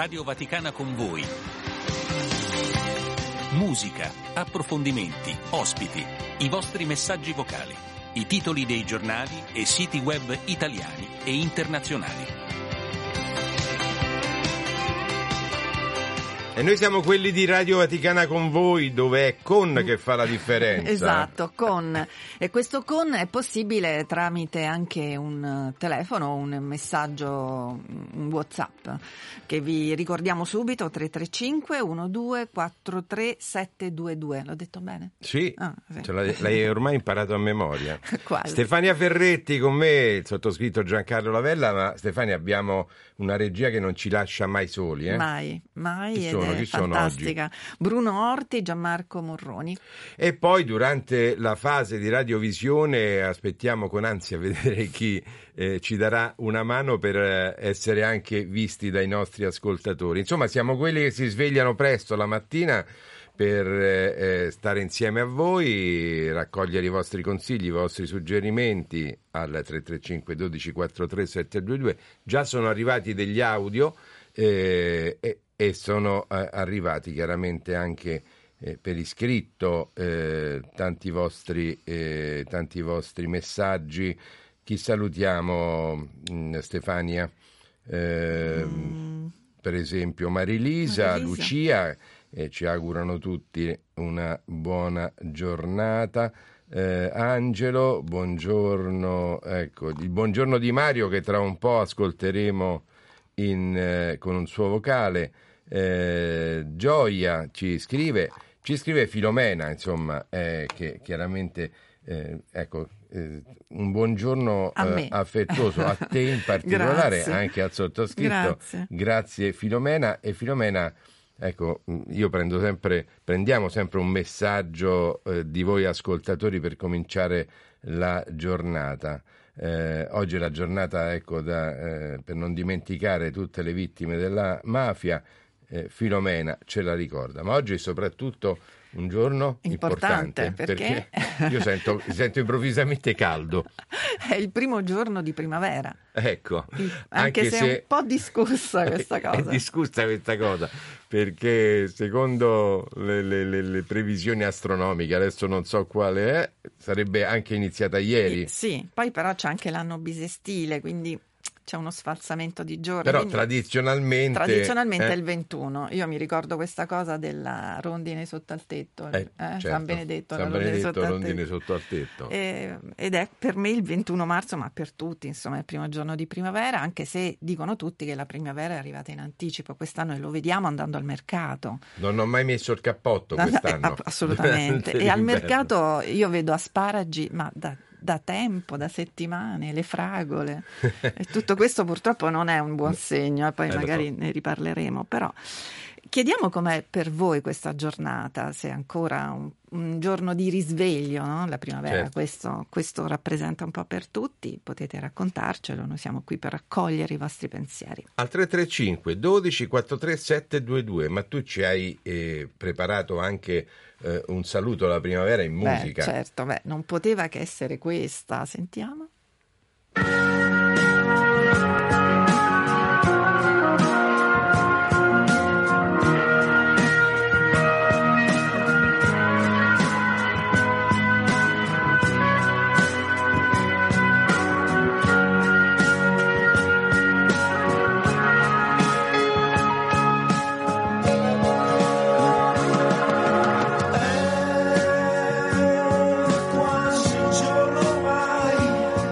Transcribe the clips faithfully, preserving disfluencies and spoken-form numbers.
Radio Vaticana con voi. Musica, approfondimenti, ospiti, i vostri messaggi vocali, i titoli dei giornali e siti web italiani e internazionali. E noi siamo quelli di Radio Vaticana con voi, dove è con che fa la differenza. Esatto, con. E questo con è possibile tramite anche un telefono, un messaggio, un WhatsApp, che vi ricordiamo subito, tre tre cinque uno due quattro tre sette due due. L'ho detto bene? Sì, ah, sì. Ce l'hai, l'hai ormai imparato a memoria. Quasi. Stefania Ferretti con me, il sottoscritto Giancarlo Lavella, ma Stefania, abbiamo una regia che non ci lascia mai soli. Eh? Mai, mai. Chi ed sono? è Chi sono fantastica. oggi? Bruno Orti, Gianmarco Morroni. E poi durante la fase di radiovisione aspettiamo con ansia vedere chi eh, ci darà una mano per eh, essere anche visti dai nostri ascoltatori. Insomma, siamo quelli che si svegliano presto la mattina per eh, stare insieme a voi, raccogliere i vostri consigli, i vostri suggerimenti al tre tre cinque uno due quattro tre sette due due. Già sono arrivati degli audio eh, e, e sono eh, arrivati chiaramente anche eh, per iscritto eh, tanti vostri eh, tanti vostri messaggi. Chi salutiamo, mh, Stefania? Eh, mm. Per esempio Marilisa, Marilisa. Lucia, e ci augurano tutti una buona giornata. Eh, Angelo, buongiorno, ecco, il buongiorno di Mario che tra un po' ascolteremo in, eh, con un suo vocale. Eh, Gioia ci scrive, ci scrive Filomena, insomma, eh, che chiaramente, eh, ecco, eh, un buongiorno eh, affettuoso a te in particolare, Grazie. Anche al sottoscritto. Grazie. Grazie Filomena. E Filomena, ecco, io prendo sempre, prendiamo sempre un messaggio eh, di voi ascoltatori per cominciare la giornata. Eh, oggi è la giornata, ecco, da, eh, per non dimenticare tutte le vittime della mafia. Eh, Filomena ce la ricorda, ma oggi è soprattutto un giorno importante, importante perché, perché io sento, sento improvvisamente caldo. È il primo giorno di primavera. Ecco, anche, anche se, se è un po' discussa questa cosa. È discussa questa cosa, perché secondo le, le, le, le previsioni astronomiche, adesso non so quale è, sarebbe anche iniziata ieri. Eh, sì, poi però c'è anche l'anno bisestile, quindi c'è uno sfalsamento di giorni. Però tradizionalmente tradizionalmente eh? è il ventuno. Io mi ricordo questa cosa della rondine sotto al tetto, eh, eh? certo. San Benedetto, San la rondine, Benedetto sotto, rondine al sotto al tetto. E, ed è per me il ventuno marzo, ma per tutti, insomma, è il primo giorno di primavera, anche se dicono tutti che la primavera è arrivata in anticipo quest'anno e lo vediamo andando al mercato. Non ho mai messo il cappotto quest'anno. Eh, assolutamente. E al mercato io vedo asparagi, ma da da tempo, da settimane, le fragole, e tutto questo purtroppo non è un buon segno, e poi eh, magari so. ne riparleremo, però chiediamo com'è per voi questa giornata, se è ancora un, un giorno di risveglio, no? La primavera, certo. questo, questo rappresenta un po' per tutti, potete raccontarcelo, noi siamo qui per raccogliere i vostri pensieri. Al tre tre cinque uno due quattro tre sette due due, ma tu ci hai eh, preparato anche eh, un saluto alla primavera in musica. Beh, certo, beh, non poteva che essere questa, sentiamo. Quasi un giorno mai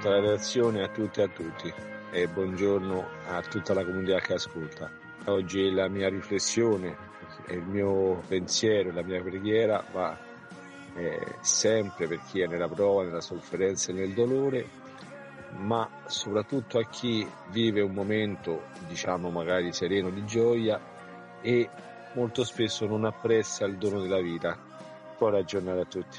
tutta la redazione, a tutti e a tutti, e buongiorno a tutta la comunità che ascolta. Oggi la mia riflessione, il mio pensiero, la mia preghiera va eh, sempre per chi è nella prova, nella sofferenza e nel dolore, ma soprattutto a chi vive un momento, diciamo magari sereno, di gioia e molto spesso non apprezza il dono della vita. Buona giornata a tutti.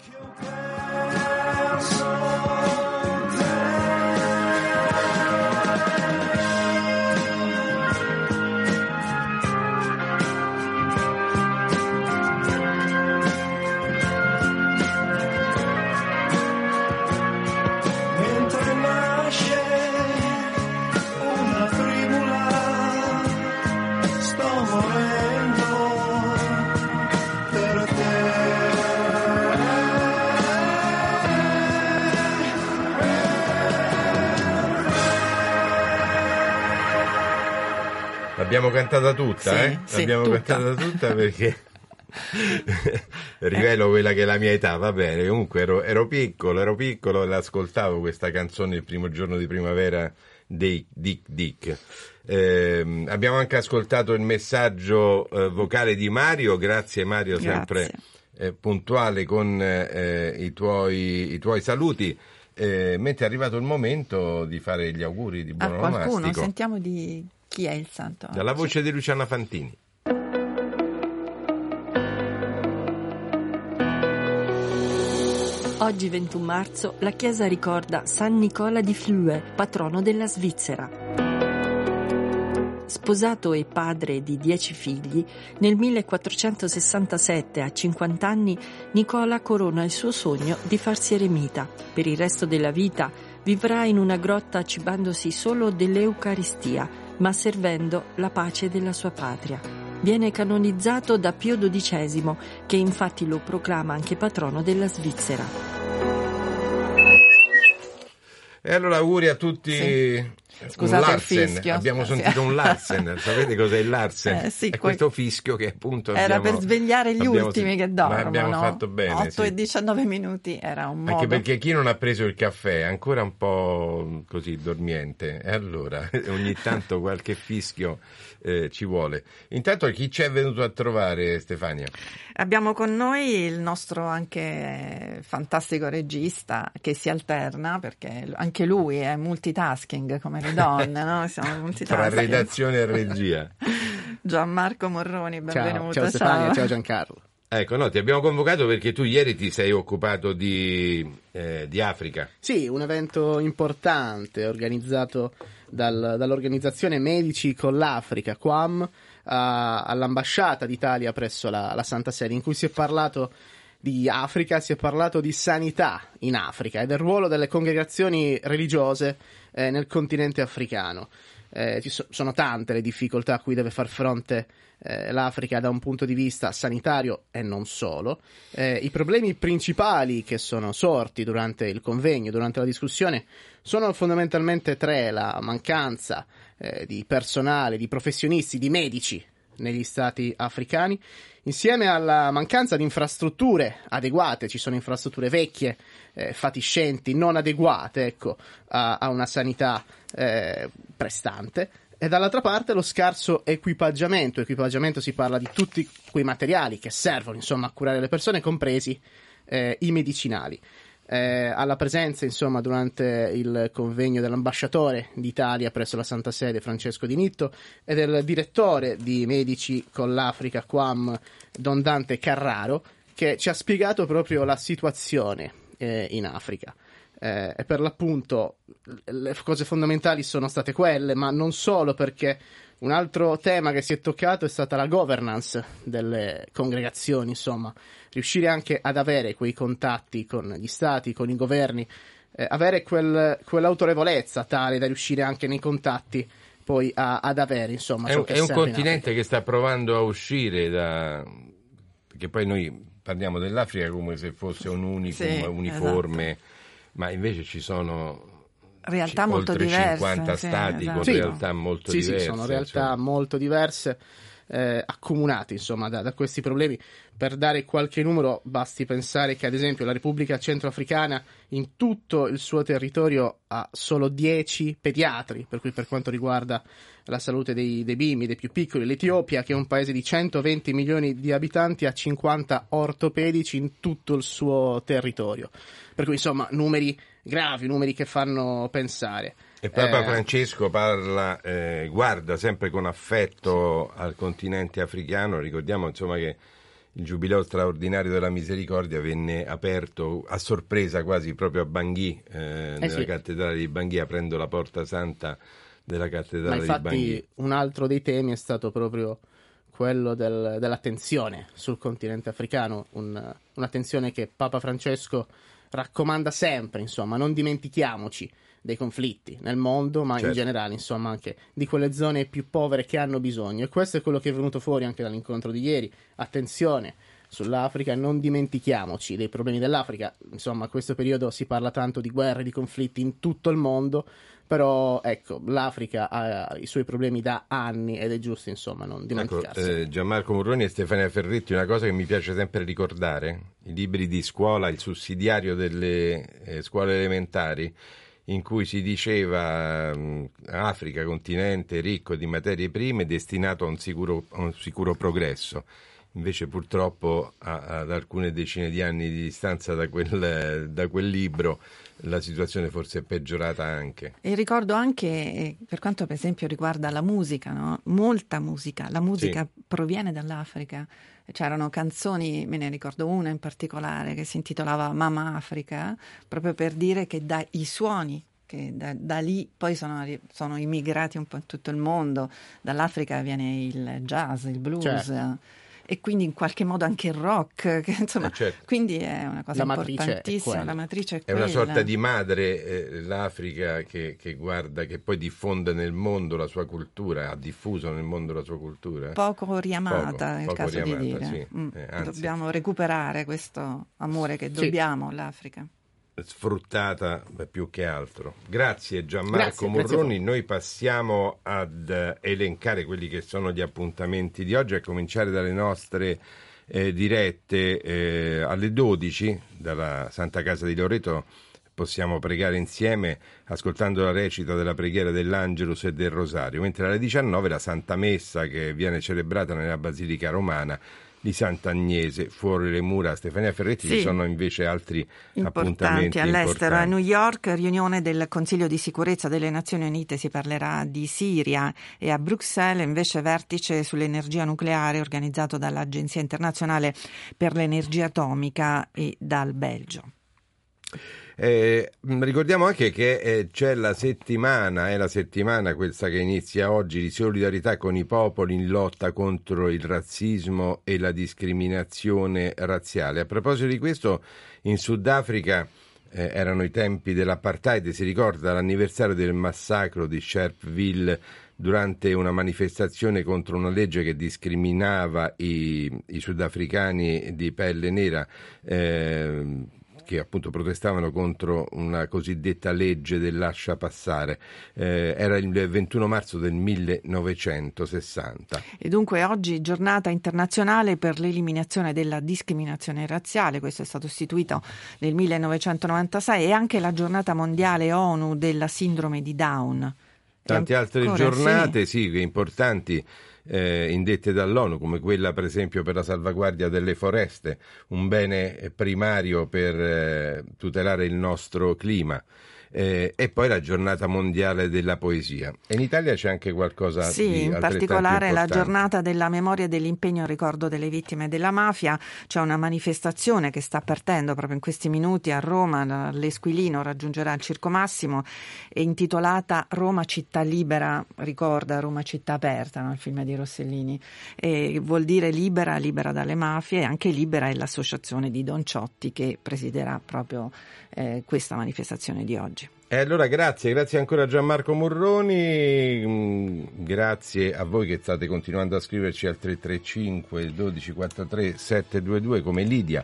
L'abbiamo cantata tutta, sì, eh? Sì, L'abbiamo tutta. cantata tutta perché rivelo quella che è la mia età, va bene. Comunque ero, ero piccolo, ero piccolo e l'ascoltavo questa canzone il primo giorno di primavera dei Dick Dick. Eh, abbiamo anche ascoltato il messaggio eh, vocale di Mario, grazie Mario, Grazie. sempre eh, puntuale con eh, i tuoi, i tuoi saluti. Eh, mentre è arrivato il momento di fare gli auguri di buon A qualcuno, onomastico. sentiamo di chi è il santo. Dalla oggi. voce di Luciana Fantini. Oggi ventuno marzo la Chiesa ricorda San Nicola di Flue, patrono della Svizzera. Sposato e padre di dieci figli, nel millequattrocentosessantasette, a cinquanta anni, Nicola corona il suo sogno di farsi eremita. Per il resto della vita vivrà in una grotta cibandosi solo dell'Eucaristia, ma servendo la pace della sua patria. Viene canonizzato da Pio dodicesimo, che infatti lo proclama anche patrono della Svizzera. E allora auguri a tutti. Sì. Un Scusate il Larsen. fischio. Abbiamo Sì. sentito un Larsen, sapete cos'è il Larsen? Eh, sì, è quel- questo fischio che appunto Era abbiamo, per svegliare gli abbiamo ultimi sen- che Ma dormono. abbiamo fatto bene, otto sì. e diciannove minuti era un modo. Anche perché chi non ha preso il caffè è ancora un po' così dormiente, e allora ogni tanto qualche fischio eh, ci vuole. Intanto chi ci è venuto a trovare, Stefania? Abbiamo con noi il nostro anche fantastico regista che si alterna, perché anche lui è multitasking come le donne, no? Siamo Tra multitasking. redazione e regia. Gianmarco Morroni, benvenuto. Ciao, ciao Stefania, ciao Giancarlo. Ecco, no, ti abbiamo convocato perché tu ieri ti sei occupato di, eh, di Africa. Sì, un evento importante organizzato dal- dall'organizzazione Medici con l'Africa, Q A M, a- all'ambasciata d'Italia presso la, la Santa Sede, in cui si è parlato di Africa, si è parlato di sanità in Africa e del ruolo delle congregazioni religiose eh, nel continente africano. Eh, ci so- sono tante le difficoltà a cui deve far fronte eh, l'Africa da un punto di vista sanitario e non solo. Eh, I problemi principali che sono sorti durante il convegno, durante la discussione, sono fondamentalmente tre: la mancanza eh, di personale, di professionisti, di medici negli stati africani, insieme alla mancanza di infrastrutture adeguate. Ci sono infrastrutture vecchie, eh, fatiscenti, non adeguate, ecco, a, a una sanità eh, prestante, e dall'altra parte lo scarso equipaggiamento. Equipaggiamento si parla di tutti quei materiali che servono, insomma, a curare le persone, compresi eh, i medicinali. Eh, alla presenza, insomma, durante il convegno dell'ambasciatore d'Italia presso la Santa Sede, Francesco Di Nitto, e del direttore di Medici con l'Africa, Q A M, Don Dante Carraro, che ci ha spiegato proprio la situazione eh, in Africa. Eh, e per l'appunto le cose fondamentali sono state quelle, ma non solo, perché un altro tema che si è toccato è stata la governance delle congregazioni, insomma, riuscire anche ad avere quei contatti con gli stati, con i governi, eh, avere quel, quell'autorevolezza tale da riuscire anche nei contatti poi a, ad avere, insomma, È ciò un, che è un serve in continente che sta provando a uscire da... perché poi noi parliamo dell'Africa come se fosse un unicum, Sì, uniforme, esatto. Ma invece ci sono realtà c- molto oltre diverse, cinquanta sì, stati esatto. con Sì, realtà molto sì, diverse. Sì, sono realtà insomma. molto diverse. eh, accomunati insomma da, da questi problemi. Per dare qualche numero basti pensare che ad esempio la Repubblica Centroafricana in tutto il suo territorio ha solo dieci pediatri, per cui per quanto riguarda la salute dei, dei bimbi, dei più piccoli. L'Etiopia, che è un paese di centoventi milioni di abitanti, ha cinquanta ortopedici in tutto il suo territorio, per cui insomma numeri gravi, numeri che fanno pensare. E Papa eh, Francesco parla, eh, guarda sempre con affetto al continente africano. Ricordiamo insomma che il Giubileo straordinario della misericordia venne aperto a sorpresa quasi proprio a Bangui, eh, eh nella sì. cattedrale di Bangui, aprendo la porta santa della cattedrale Ma infatti di Bangui. un altro dei temi è stato proprio quello del, dell'attenzione sul continente africano, un, un'attenzione che Papa Francesco raccomanda sempre, insomma, non dimentichiamoci dei conflitti nel mondo, ma certo. in generale, insomma, anche di quelle zone più povere che hanno bisogno. E questo è quello che è venuto fuori anche dall'incontro di ieri. Attenzione sull'Africa, non dimentichiamoci dei problemi dell'Africa. Insomma, a questo periodo si parla tanto di guerre, di conflitti in tutto il mondo, però ecco, l'Africa ha i suoi problemi da anni ed è giusto, insomma, non dimenticarsi. Ecco, eh, Gianmarco Murroni e Stefania Ferretti, una cosa che mi piace sempre ricordare: i libri di scuola, il sussidiario delle eh, scuole elementari, in cui si diceva mh, Africa, continente ricco di materie prime, destinato a un sicuro, a un sicuro progresso. Invece purtroppo a, ad alcune decine di anni di distanza da quel, da quel libro la situazione forse è peggiorata anche. E ricordo anche, per quanto per esempio riguarda la musica, no? Molta musica, la musica sì. proviene dall'Africa. C'erano canzoni, me ne ricordo una in particolare che si intitolava Mama Africa, proprio per dire che dai suoni che da, da lì poi sono, sono immigrati un po' in tutto il mondo. Dall'Africa viene il jazz, il blues, certo. E quindi in qualche modo anche il rock, che, insomma, eh certo. Quindi è una cosa la importantissima. La matrice è è quella. Una sorta di madre, eh, l'Africa, che, che guarda, che poi diffonde nel mondo la sua cultura, ha diffuso nel mondo la sua cultura. Poco riamata, poco, è il poco caso riamata, di dire. Sì. Mm. Eh, Dobbiamo recuperare questo amore che dobbiamo sì. all'Africa. Sfruttata più che altro. Grazie Gianmarco grazie, Morroni. grazie. Noi passiamo ad uh, elencare quelli che sono gli appuntamenti di oggi, a cominciare dalle nostre eh, dirette eh, alle dodici dalla Santa Casa di Loreto. Possiamo pregare insieme ascoltando la recita della preghiera dell'Angelus e del Rosario, mentre alle diciannove la Santa Messa, che viene celebrata nella Basilica Romana di Sant'Agnese fuori le mura. Stefania Ferretti, sì. ci sono invece altri importanti appuntamenti all'estero. importanti. A New York, riunione del Consiglio di sicurezza delle Nazioni Unite, si parlerà di Siria, e a Bruxelles invece vertice sull'energia nucleare organizzato dall'Agenzia Internazionale per l'Energia Atomica e dal Belgio. Eh, ricordiamo anche che eh, c'è la settimana, è la settimana questa che inizia oggi, di solidarietà con i popoli in lotta contro il razzismo e la discriminazione razziale. A proposito di questo, in Sudafrica eh, erano i tempi dell'apartheid, si ricorda l'anniversario del massacro di Sharpeville durante una manifestazione contro una legge che discriminava i, i sudafricani di pelle nera, eh, che appunto protestavano contro una cosiddetta legge del lascia passare. Eh, era il ventuno marzo del millenovecentosessanta. E dunque oggi giornata internazionale per l'eliminazione della discriminazione razziale, questo è stato istituito nel millenovecentonovantasei, e anche la giornata mondiale ONU della sindrome di Down. Tante altre ancora, giornate, sì, sì, importanti, eh, indette dall'ONU, come quella per esempio per la salvaguardia delle foreste, un bene primario per eh, tutelare il nostro clima. Eh, e poi la giornata mondiale della poesia. E in Italia c'è anche qualcosa sì, di in particolare importante. La giornata della memoria e dell'impegno al ricordo delle vittime della mafia. C'è una manifestazione che sta partendo proprio in questi minuti a Roma. L'Esquilino raggiungerà il Circo Massimo, è intitolata Roma città libera, ricorda Roma città aperta, no? Il film di Rossellini, e vuol dire libera, libera dalle mafie, e anche libera è l'associazione di Don Ciotti che presiderà proprio eh, questa manifestazione di oggi. E allora grazie, grazie ancora a Gianmarco Morroni, grazie a voi che state continuando a scriverci al tre tre cinque dodici quarantatré settecentodventidue, come Lidia,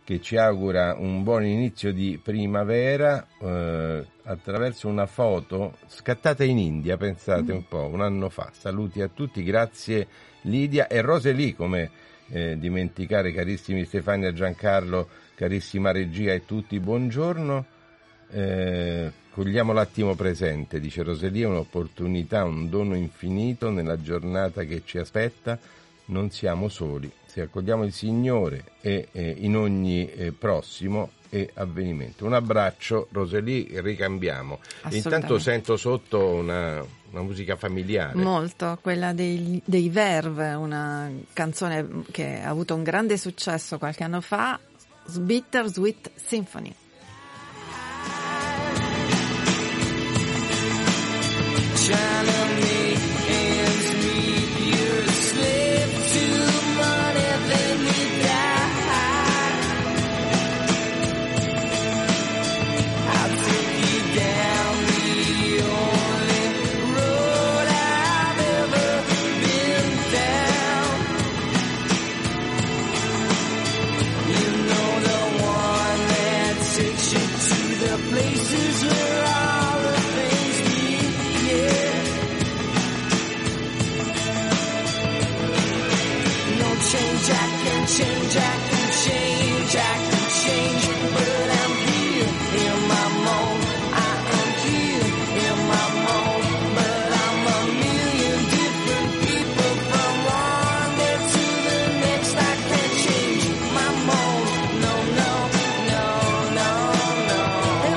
che ci augura un buon inizio di primavera eh, attraverso una foto scattata in India, pensate un po', un anno fa. Saluti a tutti, grazie Lidia e Roseli, come eh, dimenticare, carissimi Stefania, Giancarlo, carissima regia e tutti, buongiorno. Eh, cogliamo l'attimo presente, dice Roselia, un'opportunità, un dono infinito nella giornata che ci aspetta. Non siamo soli se accogliamo il Signore e, e in ogni eh, prossimo e avvenimento. Un abbraccio Roselia, ricambiamo. Intanto sento sotto una, una musica familiare. Molto, quella dei, dei Verve, una canzone che ha avuto un grande successo qualche anno fa, Bittersweet Symphony. Change, I can change, I can change, but I'm here in my mode. I am here in my mode, but I'm a million different people from one day to the next. I can't change my mode. No, no, no, no, no.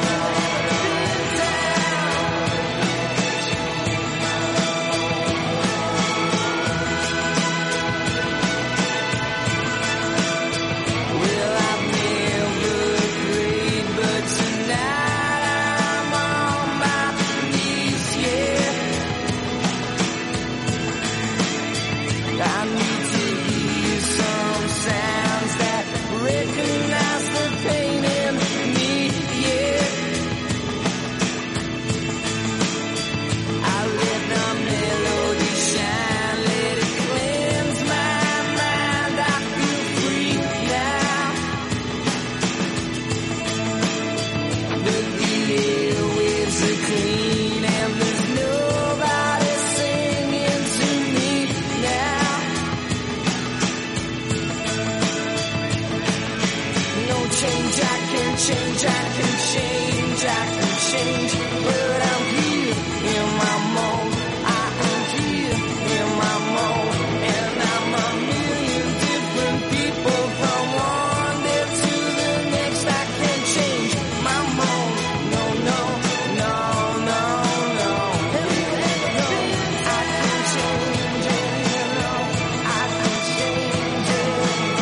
Change, I can change, I can change, but I'm here in my mode. I am here in my mode, and I'm a million different people from one day to the next. I can change my mode. No, no, no, no, no. I can change it, no, I can change it.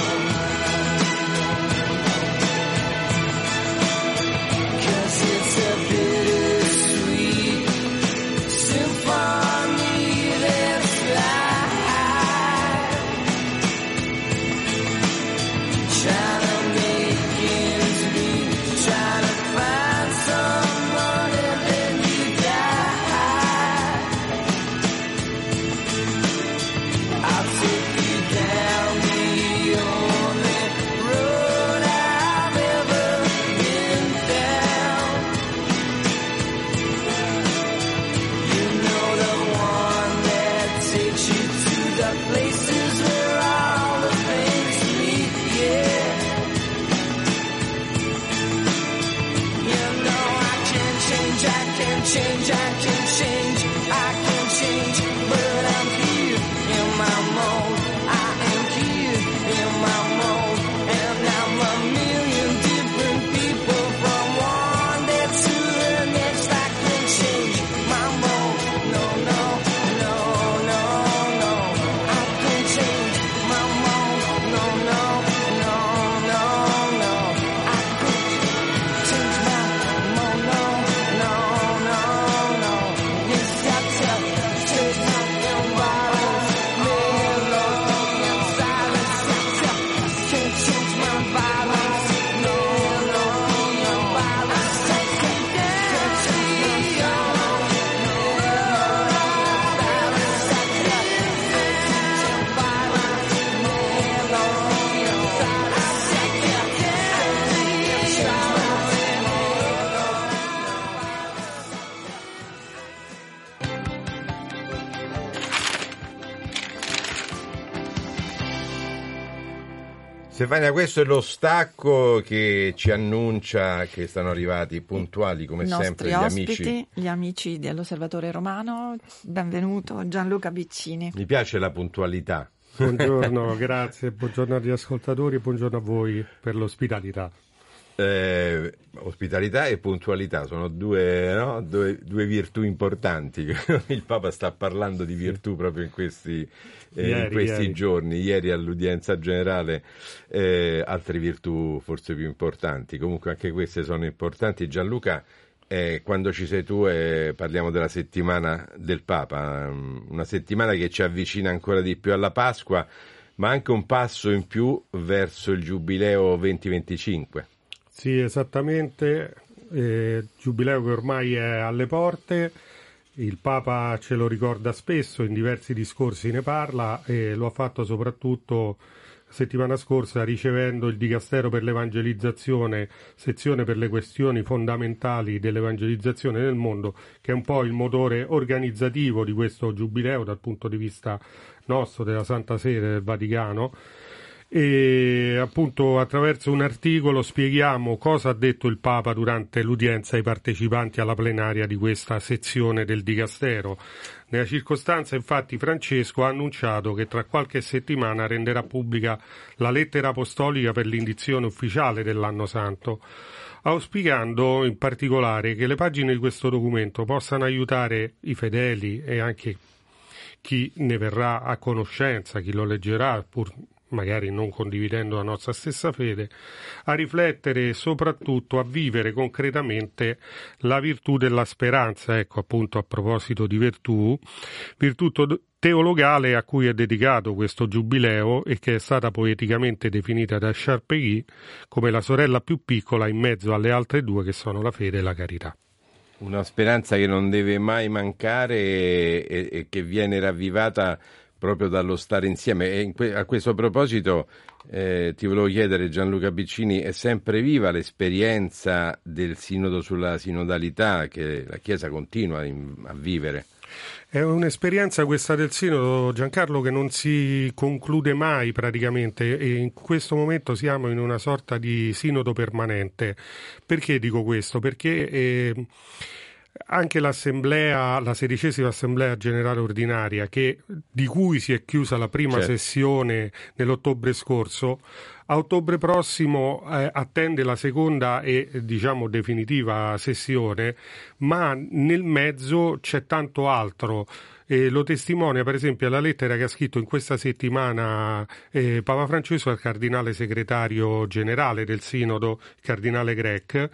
It's a bittersweet symphony that's live, trying to make ends meet, trying to find someone and then you die. I'll take you down the only road I've ever been down. Takes you to the places where all the things meet, yeah. You know I can change, I can change, I can change, I can change, but I'm here in my mode. I am here in my mode, and I'm a million different people from one day to the next. I can change my mode. No, no, no, no, no. I can change my mode. No, no, no, no, no. I can change my mode. No, no, no, no. Stefania, questo è lo stacco che ci annuncia che stanno arrivati puntuali come sempre gli ospiti, amici. gli amici dell'Osservatore Romano. Benvenuto Gianluca Biccini. Mi piace la puntualità. Buongiorno, grazie, buongiorno agli ascoltatori e buongiorno a voi per l'ospitalità. Eh, ospitalità e puntualità sono due, no? due, due virtù importanti. Il Papa sta parlando di virtù proprio in questi, eh, ieri, in questi ieri. giorni, ieri all'udienza generale, eh, altre virtù forse più importanti, comunque anche queste sono importanti. Gianluca, eh, quando ci sei tu eh, parliamo della settimana del Papa, una settimana che ci avvicina ancora di più alla Pasqua, ma anche un passo in più verso il Giubileo duemilaventicinque. Sì, esattamente, eh, giubileo che ormai è alle porte, il Papa ce lo ricorda spesso, in diversi discorsi ne parla e lo ha fatto soprattutto settimana scorsa ricevendo il Dicastero per l'Evangelizzazione, sezione per le questioni fondamentali dell'evangelizzazione nel mondo, che è un po' il motore organizzativo di questo giubileo dal punto di vista nostro, della Santa Sede, del Vaticano. E appunto attraverso un articolo spieghiamo cosa ha detto il Papa durante l'udienza ai partecipanti alla plenaria di questa sezione del Dicastero. Nella circostanza, infatti, Francesco ha annunciato che tra qualche settimana renderà pubblica la lettera apostolica per l'indizione ufficiale dell'anno santo, auspicando in particolare che le pagine di questo documento possano aiutare i fedeli e anche chi ne verrà a conoscenza, chi lo leggerà, pur magari non condividendo la nostra stessa fede, a riflettere e soprattutto a vivere concretamente la virtù della speranza. Ecco, appunto, a proposito di virtù, virtù teologale a cui è dedicato questo giubileo e che è stata poeticamente definita da Charpegui come la sorella più piccola in mezzo alle altre due che sono la fede e la carità. Una speranza che non deve mai mancare e, e, e che viene ravvivata proprio dallo stare insieme. E in que- a questo proposito eh, ti volevo chiedere, Gianluca Biccini, è sempre viva l'esperienza del sinodo sulla sinodalità che la Chiesa continua in- a vivere? È un'esperienza questa del sinodo, Giancarlo, che non si conclude mai praticamente, e in questo momento siamo in una sorta di sinodo permanente. Perché dico questo? Perché eh, anche l'assemblea, la sedicesima assemblea generale ordinaria, che, di cui si è chiusa la prima certo. sessione nell'ottobre scorso, a ottobre prossimo eh, attende la seconda e diciamo definitiva sessione, ma nel mezzo c'è tanto altro. E lo testimonia per esempio la lettera che ha scritto in questa settimana eh, Papa Francesco al cardinale segretario generale del Sinodo, il cardinale Grech,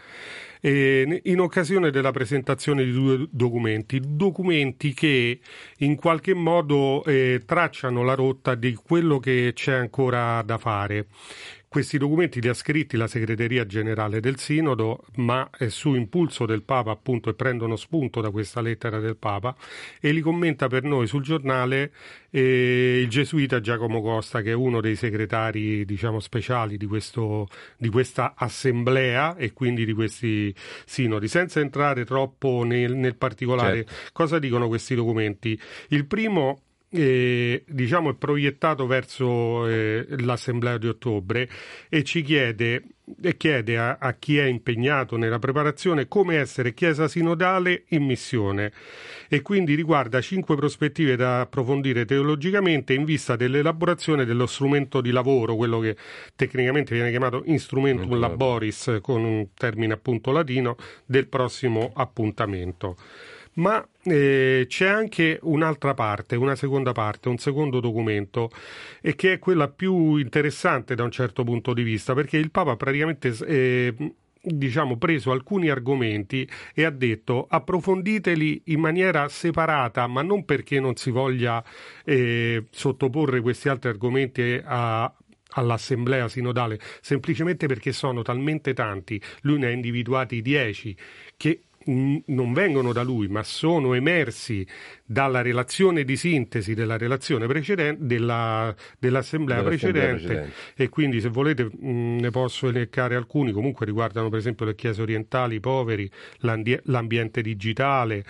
eh, in occasione della presentazione di due documenti, documenti che in qualche modo eh, tracciano la rotta di quello che c'è ancora da fare. Questi documenti li ha scritti la segreteria generale del Sinodo, ma è su impulso del Papa, appunto, e prendono spunto da questa lettera del Papa, e li commenta per noi sul giornale eh, il gesuita Giacomo Costa, che è uno dei segretari, diciamo, speciali di, questo, di questa assemblea e quindi di questi sinodi. Senza entrare troppo nel, nel particolare, certo. Cosa dicono questi documenti? Il primo Eh, diciamo è proiettato verso eh, l'assemblea di ottobre e ci chiede e chiede a, a chi è impegnato nella preparazione come essere chiesa sinodale in missione, e quindi riguarda cinque prospettive da approfondire teologicamente in vista dell'elaborazione dello strumento di lavoro, quello che tecnicamente viene chiamato instrumentum laboris, con un termine appunto latino, del prossimo appuntamento. Ma eh, c'è anche un'altra parte, una seconda parte, un secondo documento, e che è quella più interessante da un certo punto di vista, perché il Papa praticamente eh, diciamo preso alcuni argomenti e ha detto approfonditeli in maniera separata, ma non perché non si voglia eh, sottoporre questi altri argomenti a all'assemblea sinodale, semplicemente perché sono talmente tanti. Lui ne ha individuati dieci che non vengono da lui, ma sono emersi dalla relazione di sintesi della relazione precedente della, dell'assemblea precedente, precedente e quindi se volete mh, ne posso elencare alcuni. Comunque riguardano per esempio le chiese orientali, i poveri, l'ambiente digitale,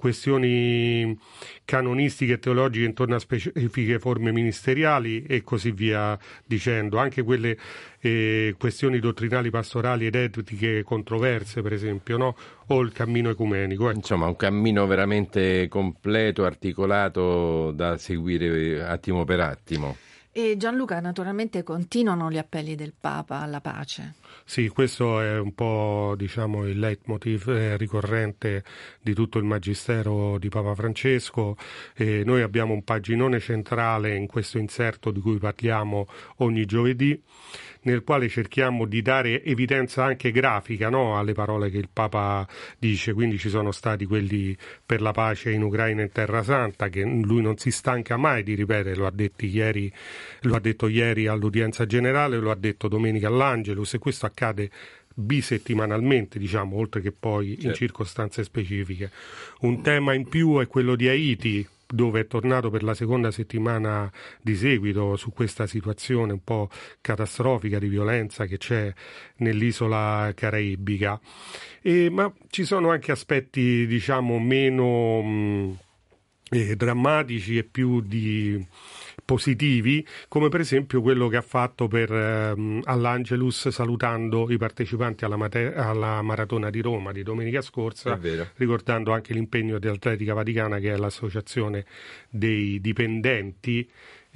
questioni canonistiche e teologiche intorno a specifiche forme ministeriali e così via dicendo, anche quelle eh, questioni dottrinali, pastorali ed etiche controverse per esempio, no? O il cammino ecumenico. Ecco. Insomma un cammino veramente completo, articolato, da seguire attimo per attimo. E Gianluca, naturalmente continuano gli appelli del Papa alla pace. Sì, questo è un po', diciamo, il leitmotiv eh, ricorrente di tutto il magistero di Papa Francesco. E noi abbiamo un paginone centrale in questo inserto di cui parliamo ogni giovedì, nel quale cerchiamo di dare evidenza anche grafica, no, alle parole che il Papa dice. Quindi ci sono stati quelli per la pace in Ucraina e in Terra Santa, che lui non si stanca mai di ripetere, lo ha detto ieri, lo ha detto ieri all'udienza generale, lo ha detto domenica all'Angelus, e questo accade bisettimanalmente, diciamo, oltre che poi certo. in circostanze specifiche. Un tema in più è quello di Haiti, dove è tornato per la seconda settimana di seguito su questa situazione un po' catastrofica di violenza che c'è nell'isola caraibica. E, ma ci sono anche aspetti, diciamo, meno mh, eh, drammatici e più di positivi, come per esempio quello che ha fatto per ehm, all'Angelus, salutando i partecipanti alla, mate- alla Maratona di Roma di domenica scorsa, ricordando anche l'impegno di Atletica Vaticana, che è l'associazione dei dipendenti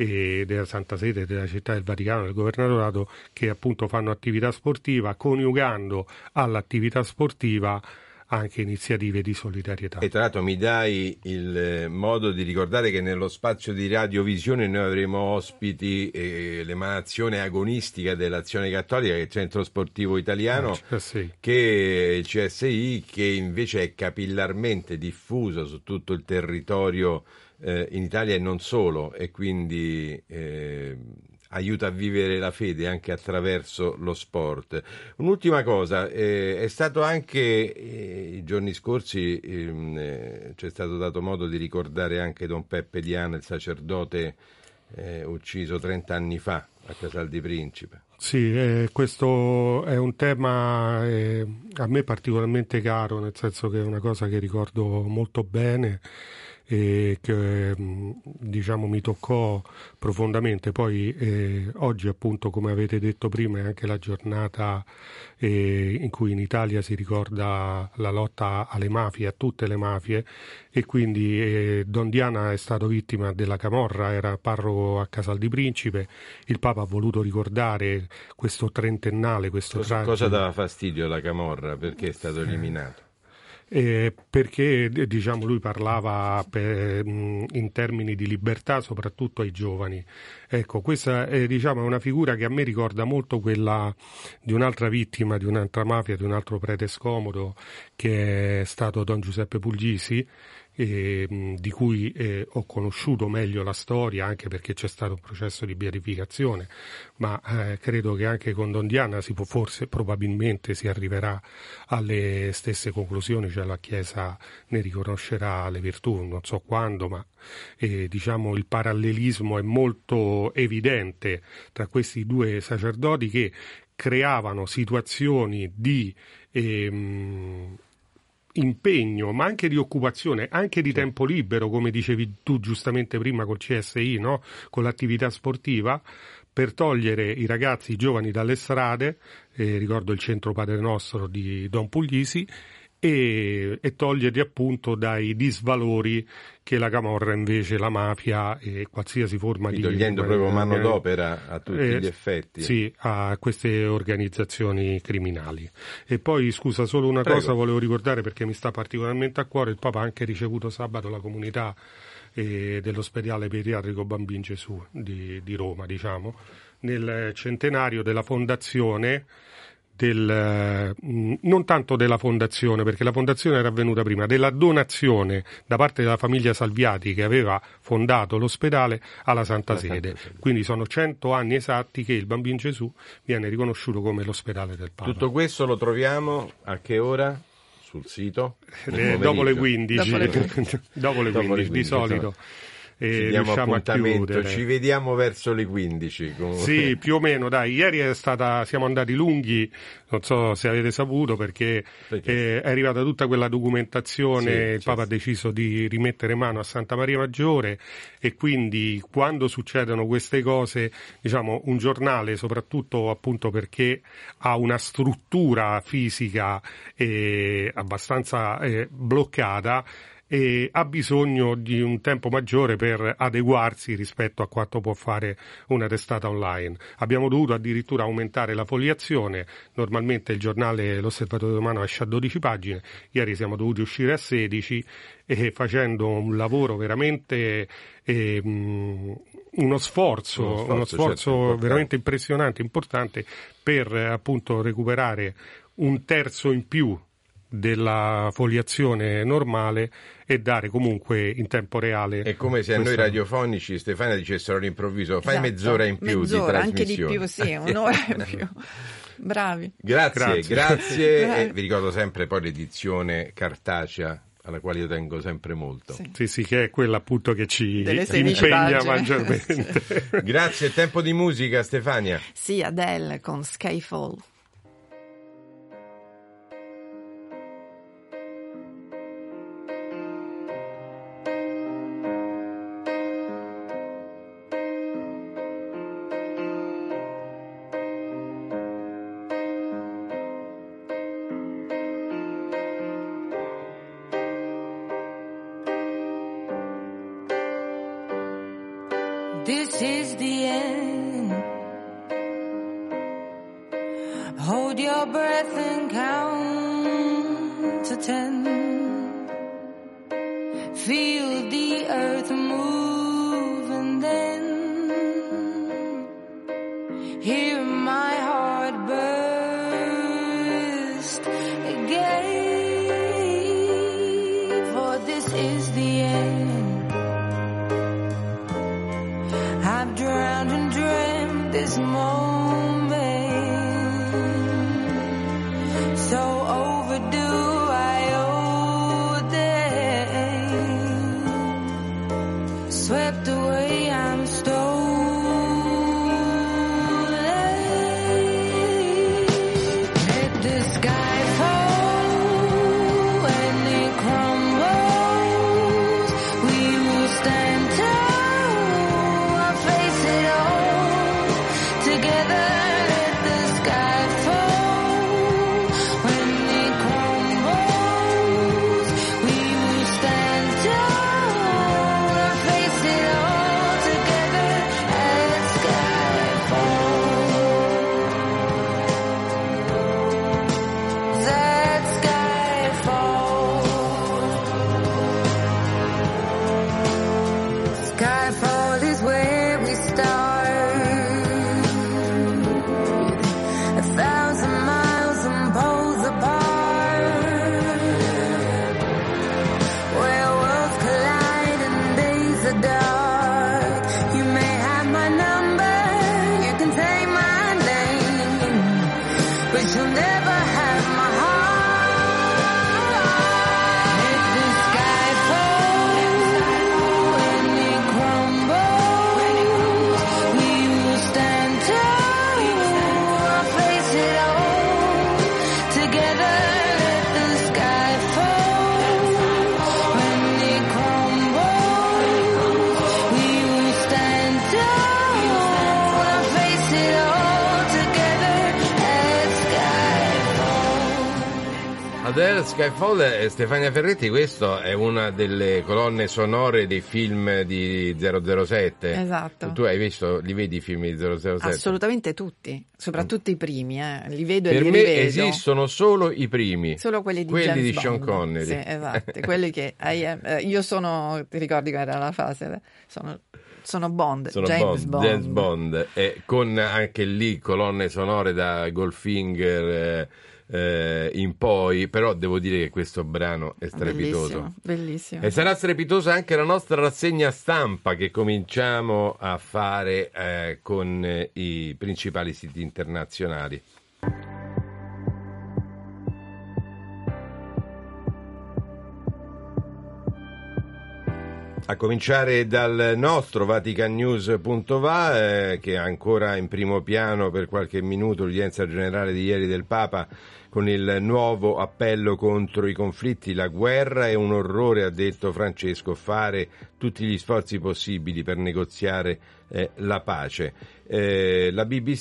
e della Santa Sede, della Città del Vaticano, del Governatorato, che appunto fanno attività sportiva, coniugando all'attività sportiva anche iniziative di solidarietà. E tra l'altro mi dai il modo di ricordare che nello spazio di Radiovisione noi avremo ospiti eh, l'emanazione agonistica dell'Azione Cattolica, che è il Centro Sportivo Italiano, eh, che il C S I, che invece è capillarmente diffuso su tutto il territorio eh, in Italia e non solo, e quindi eh, aiuta a vivere la fede anche attraverso lo sport. Un'ultima cosa, eh, è stato anche eh, i giorni scorsi eh, c'è stato dato modo di ricordare anche Don Peppe Diana, il sacerdote eh, ucciso trenta anni fa a Casal di Principe. Sì, eh, questo è un tema eh, a me particolarmente caro, nel senso che è una cosa che ricordo molto bene e che diciamo mi toccò profondamente. Poi eh, oggi appunto, come avete detto prima, è anche la giornata eh, in cui in Italia si ricorda la lotta alle mafie, a tutte le mafie, e quindi eh, Don Diana è stato vittima della camorra, era parroco a Casal di Principe. Il Papa ha voluto ricordare questo trentennale, questo cosa, tragico. Cosa dava fastidio alla camorra? Perché è stato eliminato? Eh, perché diciamo lui parlava per, mh, in termini di libertà soprattutto ai giovani. Ecco, questa è, diciamo, è una figura che a me ricorda molto quella di un'altra vittima di un'altra mafia, di un altro prete scomodo, che è stato Don Giuseppe Puglisi, eh, di cui eh, ho conosciuto meglio la storia, anche perché c'è stato un processo di beatificazione, ma eh, credo che anche con Don Diana si può, forse probabilmente si arriverà alle stesse conclusioni, cioè la Chiesa ne riconoscerà le virtù, non so quando, ma eh, diciamo il parallelismo è molto evidente tra questi due sacerdoti che creavano situazioni di ehm, impegno, ma anche di occupazione, anche di tempo libero, come dicevi tu giustamente prima col C S I, no? Con l'attività sportiva, per togliere i ragazzi, i giovani dalle strade, eh, ricordo il centro Padre Nostro di Don Puglisi, e, e toglierli appunto dai disvalori che la camorra, invece la mafia e qualsiasi forma Quindi di... togliendo proprio manodopera a tutti eh, gli effetti. Sì, a queste organizzazioni criminali. E poi, scusa, solo una Prego. cosa volevo ricordare, perché mi sta particolarmente a cuore. Il Papa ha anche ricevuto sabato la comunità eh, dell'ospedale pediatrico Bambin Gesù di, di Roma, diciamo, nel centenario della fondazione del, non tanto della fondazione, perché la fondazione era avvenuta prima, della donazione da parte della famiglia Salviati, che aveva fondato l'ospedale, alla Santa Sede. Quindi sono cento anni esatti che il Bambin Gesù viene riconosciuto come l'ospedale del Papa. Tutto questo lo troviamo a che ora? sul sito? Le, dopo le quindici, dopo le quindici, dopo le quindici di solito. E ci diamo appuntamento, ci vediamo verso le quindici. Comunque. Sì, più o meno, dai, ieri è stata, siamo andati lunghi, non so se avete saputo, perché, perché? Eh, è arrivata tutta quella documentazione, sì, il Papa ha deciso di rimettere mano a Santa Maria Maggiore e quindi quando succedono queste cose, diciamo, un giornale, soprattutto appunto perché ha una struttura fisica eh, abbastanza eh, bloccata, e ha bisogno di un tempo maggiore per adeguarsi rispetto a quanto può fare una testata online. Abbiamo dovuto addirittura aumentare la foliazione, normalmente il giornale L'Osservatore Romano esce a dodici pagine, ieri siamo dovuti uscire a sedici e facendo un lavoro veramente... Eh, mh, uno sforzo, uno sforzo, uno sforzo certo, veramente impressionante, importante per appunto recuperare un terzo in più della foliazione normale e dare comunque in tempo reale. È come se a noi radiofonici, Stefania, dicessero all'improvviso fai esatto. mezz'ora in più mezz'ora, di trasmissione. Anche di più, sì, un'ora in più. Bravi. Grazie, grazie. grazie. Bravi. E vi ricordo sempre poi l'edizione cartacea, alla quale io tengo sempre molto. Sì, sì, sì, che è quella appunto che ci impegna pagine. maggiormente. Sì. Grazie, tempo di musica, Stefania. Sì, Adele con Skyfall. This is the end. Hold your breath and count to ten. Feel the earth move and then hear my heart burst again. For this is the end. I've drowned and dreamt this moment, so overdue I owe them. Swept away, I'm stolen. Let the sky fall and it crumbles. We will stand tall. Adele, Skyfall e Stefania Ferretti, questo è una delle colonne sonore dei film di zero zero sette. Esatto. Tu hai visto, li vedi i film di zero zero sette? Assolutamente tutti, soprattto i primi, eh. Li vedo per e li me rivedo. Esistono solo i primi. Solo quelli di, quelli di James Sean Bond. Connery. Sì, esatto, quelli che I am, eh, io sono, ti ricordi qual era la fase? Sono Sono Bond, Sono James Bond, Bond. James Bond, e con anche lì colonne sonore da Goldfinger eh, eh, in poi, però devo dire che questo brano è strepitoso. Bellissimo, bellissimo. E sarà strepitosa anche la nostra rassegna stampa che cominciamo a fare eh, con eh, i principali siti internazionali. A cominciare dal nostro Vatican News punto va, eh, che ha ancora in primo piano per qualche minuto l'udienza generale di ieri del Papa con il nuovo appello contro i conflitti. La guerra è un orrore, ha detto Francesco, fare tutti gli sforzi possibili per negoziare eh, la pace. Eh, la B B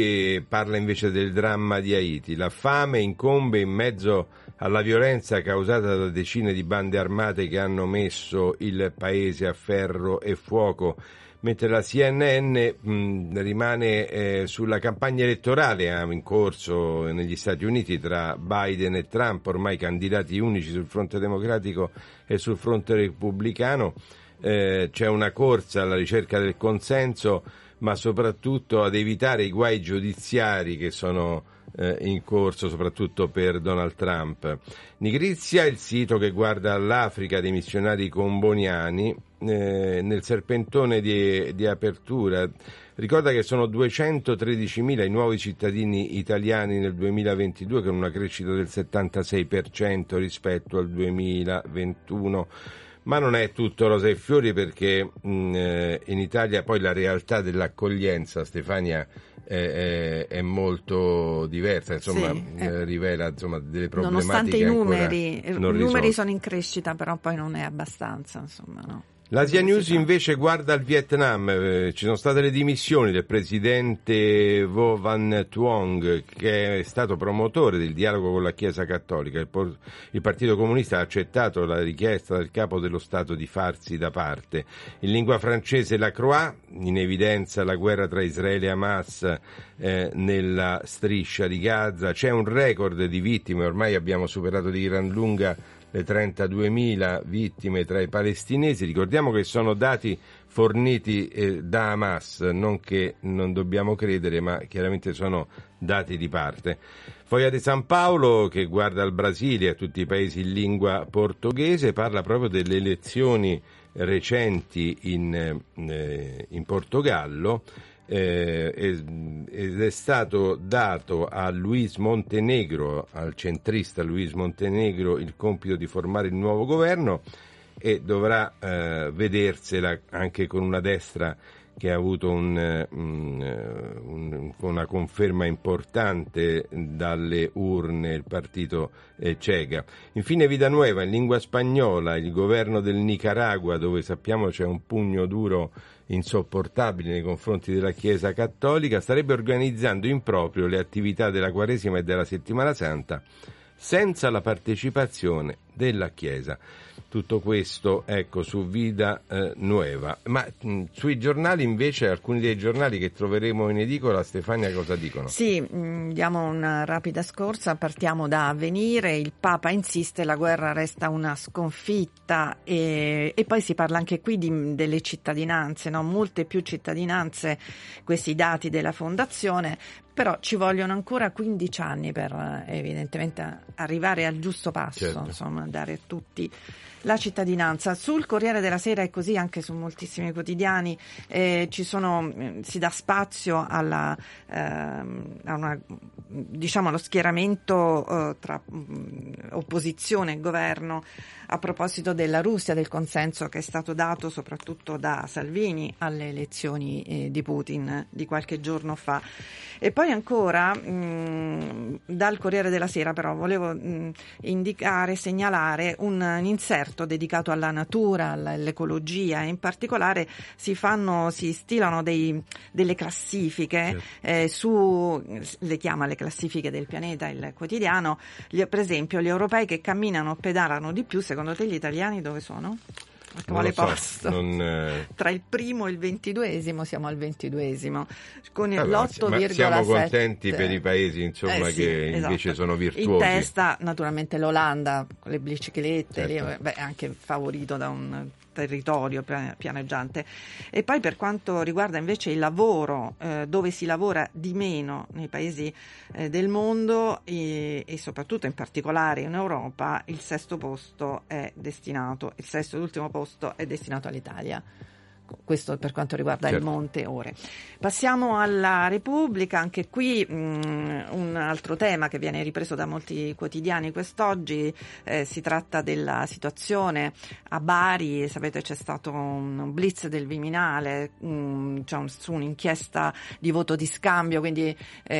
C parla invece del dramma di Haiti. La fame incombe in mezzo alla violenza causata da decine di bande armate che hanno messo il paese a ferro e fuoco, mentre la C N N mh, rimane eh, sulla campagna elettorale in corso negli Stati Uniti tra Biden e Trump, ormai candidati unici sul fronte democratico e sul fronte repubblicano. Eh, c'è una corsa alla ricerca del consenso, ma soprattutto ad evitare i guai giudiziari che sono eh, in corso soprattutto per Donald Trump. Nigrizia, il sito che guarda all'Africa dei missionari comboniani, eh, nel serpentone di, di apertura ricorda che sono duecentotredicimila i nuovi cittadini italiani nel duemilaventidue, con una crescita del settantasei per cento rispetto al duemilaventuno. Ma non è tutto rosa e fiori, perché mh, eh, in Italia poi la realtà dell'accoglienza, Stefania, è, è, è molto diversa, insomma, sì, eh, eh, rivela insomma delle problematiche. Nonostante i numeri, i numeri risolte. sono in crescita, però poi non è abbastanza, insomma, no. L'Asia News invece guarda al Vietnam. Eh, ci sono state le dimissioni del presidente Vo Van Thuong, che è stato promotore del dialogo con la Chiesa Cattolica. Il, por- il Partito Comunista ha accettato la richiesta del capo dello Stato di farsi da parte. In lingua francese Lacroix, in evidenza la guerra tra Israele e Hamas eh, nella striscia di Gaza. C'è un record di vittime, ormai abbiamo superato di gran lunga le trentaduemila vittime tra i palestinesi. Ricordiamo che sono dati forniti eh, da Hamas, non che non dobbiamo credere, ma chiaramente sono dati di parte. Foglia di San Paolo, che guarda al Brasile e a tutti i paesi in lingua portoghese, parla proprio delle elezioni recenti in, eh, in Portogallo. Eh, ed è stato dato a Luis Montenegro, al centrista Luis Montenegro, il compito di formare il nuovo governo, e dovrà eh, vedersela anche con una destra che ha avuto un, un, un, una conferma importante dalle urne, il partito eh, Cega. Infine Vidanueva, in lingua spagnola, il governo del Nicaragua, dove sappiamo c'è un pugno duro insopportabile nei confronti della Chiesa Cattolica, starebbe organizzando in proprio le attività della Quaresima e della Settimana Santa senza la partecipazione della Chiesa. Tutto questo, ecco, su Vida eh, Nueva. Ma mh, sui giornali invece, alcuni dei giornali che troveremo in edicola, Stefania, cosa dicono? Sì, mh, diamo una rapida scorsa, partiamo da Avvenire. Il Papa insiste, la guerra resta una sconfitta, e, e poi si parla anche qui di, delle cittadinanze, no? Molte più cittadinanze, questi dati della Fondazione, però ci vogliono ancora quindici anni per evidentemente arrivare al giusto passo, certo. Insomma, dare a tutti la cittadinanza. Sul Corriere della Sera è così, anche su moltissimi quotidiani eh, ci sono, si dà spazio alla, eh, a una, diciamo, allo schieramento eh, tra mh, opposizione e governo a proposito della Russia, del consenso che è stato dato soprattutto da Salvini alle elezioni eh, di Putin di qualche giorno fa. E poi ancora mh, dal Corriere della Sera però volevo mh, indicare, segnalare un, un inserto dedicato alla natura, all'ecologia, e in particolare si fanno, si stilano dei, delle classifiche, certo. eh, su, le chiama le classifiche del pianeta, il quotidiano, gli, per esempio gli europei che camminano, pedalano di più, secondo te gli italiani dove sono? A quale so, posto? Non, eh... Tra il primo e il ventiduesimo siamo al ventiduesimo con il allora, l'otto virgola sette. Siamo contenti per i paesi, insomma, eh sì, che esatto. invece sono virtuosi. In testa naturalmente l'Olanda con le biciclette, certo. lì, beh, anche favorito da un territorio pianeggiante. E poi per quanto riguarda invece il lavoro, eh, dove si lavora di meno nei paesi eh, del mondo e, e soprattutto in particolare in Europa, il sesto posto è destinato, il sesto ed ultimo posto è destinato all'Italia. questo per quanto riguarda certo. il Monte Ore. Passiamo alla Repubblica, anche qui mh, un altro tema che viene ripreso da molti quotidiani quest'oggi, eh, si tratta della situazione a Bari. Sapete, c'è stato un blitz del Viminale, mh, c'è un, su un'inchiesta di voto di scambio, quindi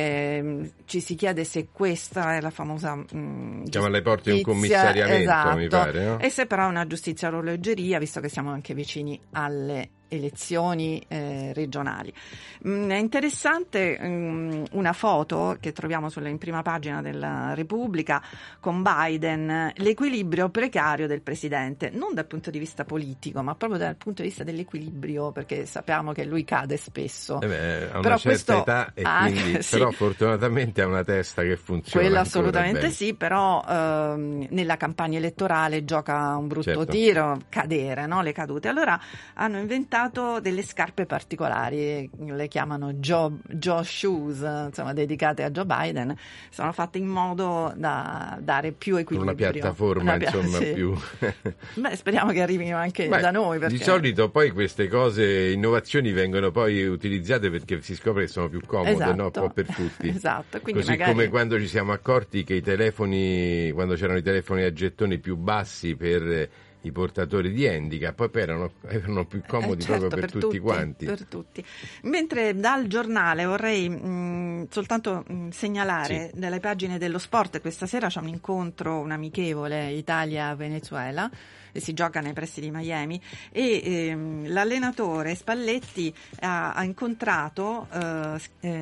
eh, ci si chiede se questa è la famosa mh, siamo alle porte di un commissariamento, esatto, mi pare, no? E se però è una giustizia orologeria, visto che siamo anche vicini alle elezioni eh, regionali. Mm, è interessante mm, una foto che troviamo sulla, in prima pagina della Repubblica con Biden, l'equilibrio precario del presidente, non dal punto di vista politico, ma proprio dal punto di vista dell'equilibrio, perché sappiamo che lui cade spesso. Eh beh, ha una però certa questo, età e anche, quindi, sì. Però fortunatamente ha una testa che funziona. Quello assolutamente bene. sì, però ehm, nella campagna elettorale gioca un brutto certo. tiro, cadere, no? Le cadute. Allora hanno inventato delle scarpe particolari, le chiamano Joe, Joe Shoes, insomma dedicate a Joe Biden, sono fatte in modo da dare più equilibrio. Una piattaforma Una pia- insomma sì. più... Beh, speriamo che arrivino anche Beh, da noi. Perché... Di solito poi queste cose, innovazioni vengono poi utilizzate perché si scopre che sono più comode, esatto. no? Un po' per tutti. Esatto. Quindi Così magari... come quando ci siamo accorti che i telefoni, quando c'erano i telefoni a gettoni più bassi per i portatori di handicap, poi erano, erano più comodi eh certo, proprio per, per tutti, tutti quanti. Per tutti. Mentre dal giornale vorrei mh, soltanto mh, segnalare sì. Dalle pagine dello sport, questa sera c'è un incontro, un amichevole Italia-Venezuela, e si gioca nei pressi di Miami, e ehm, l'allenatore Spalletti ha, ha incontrato eh,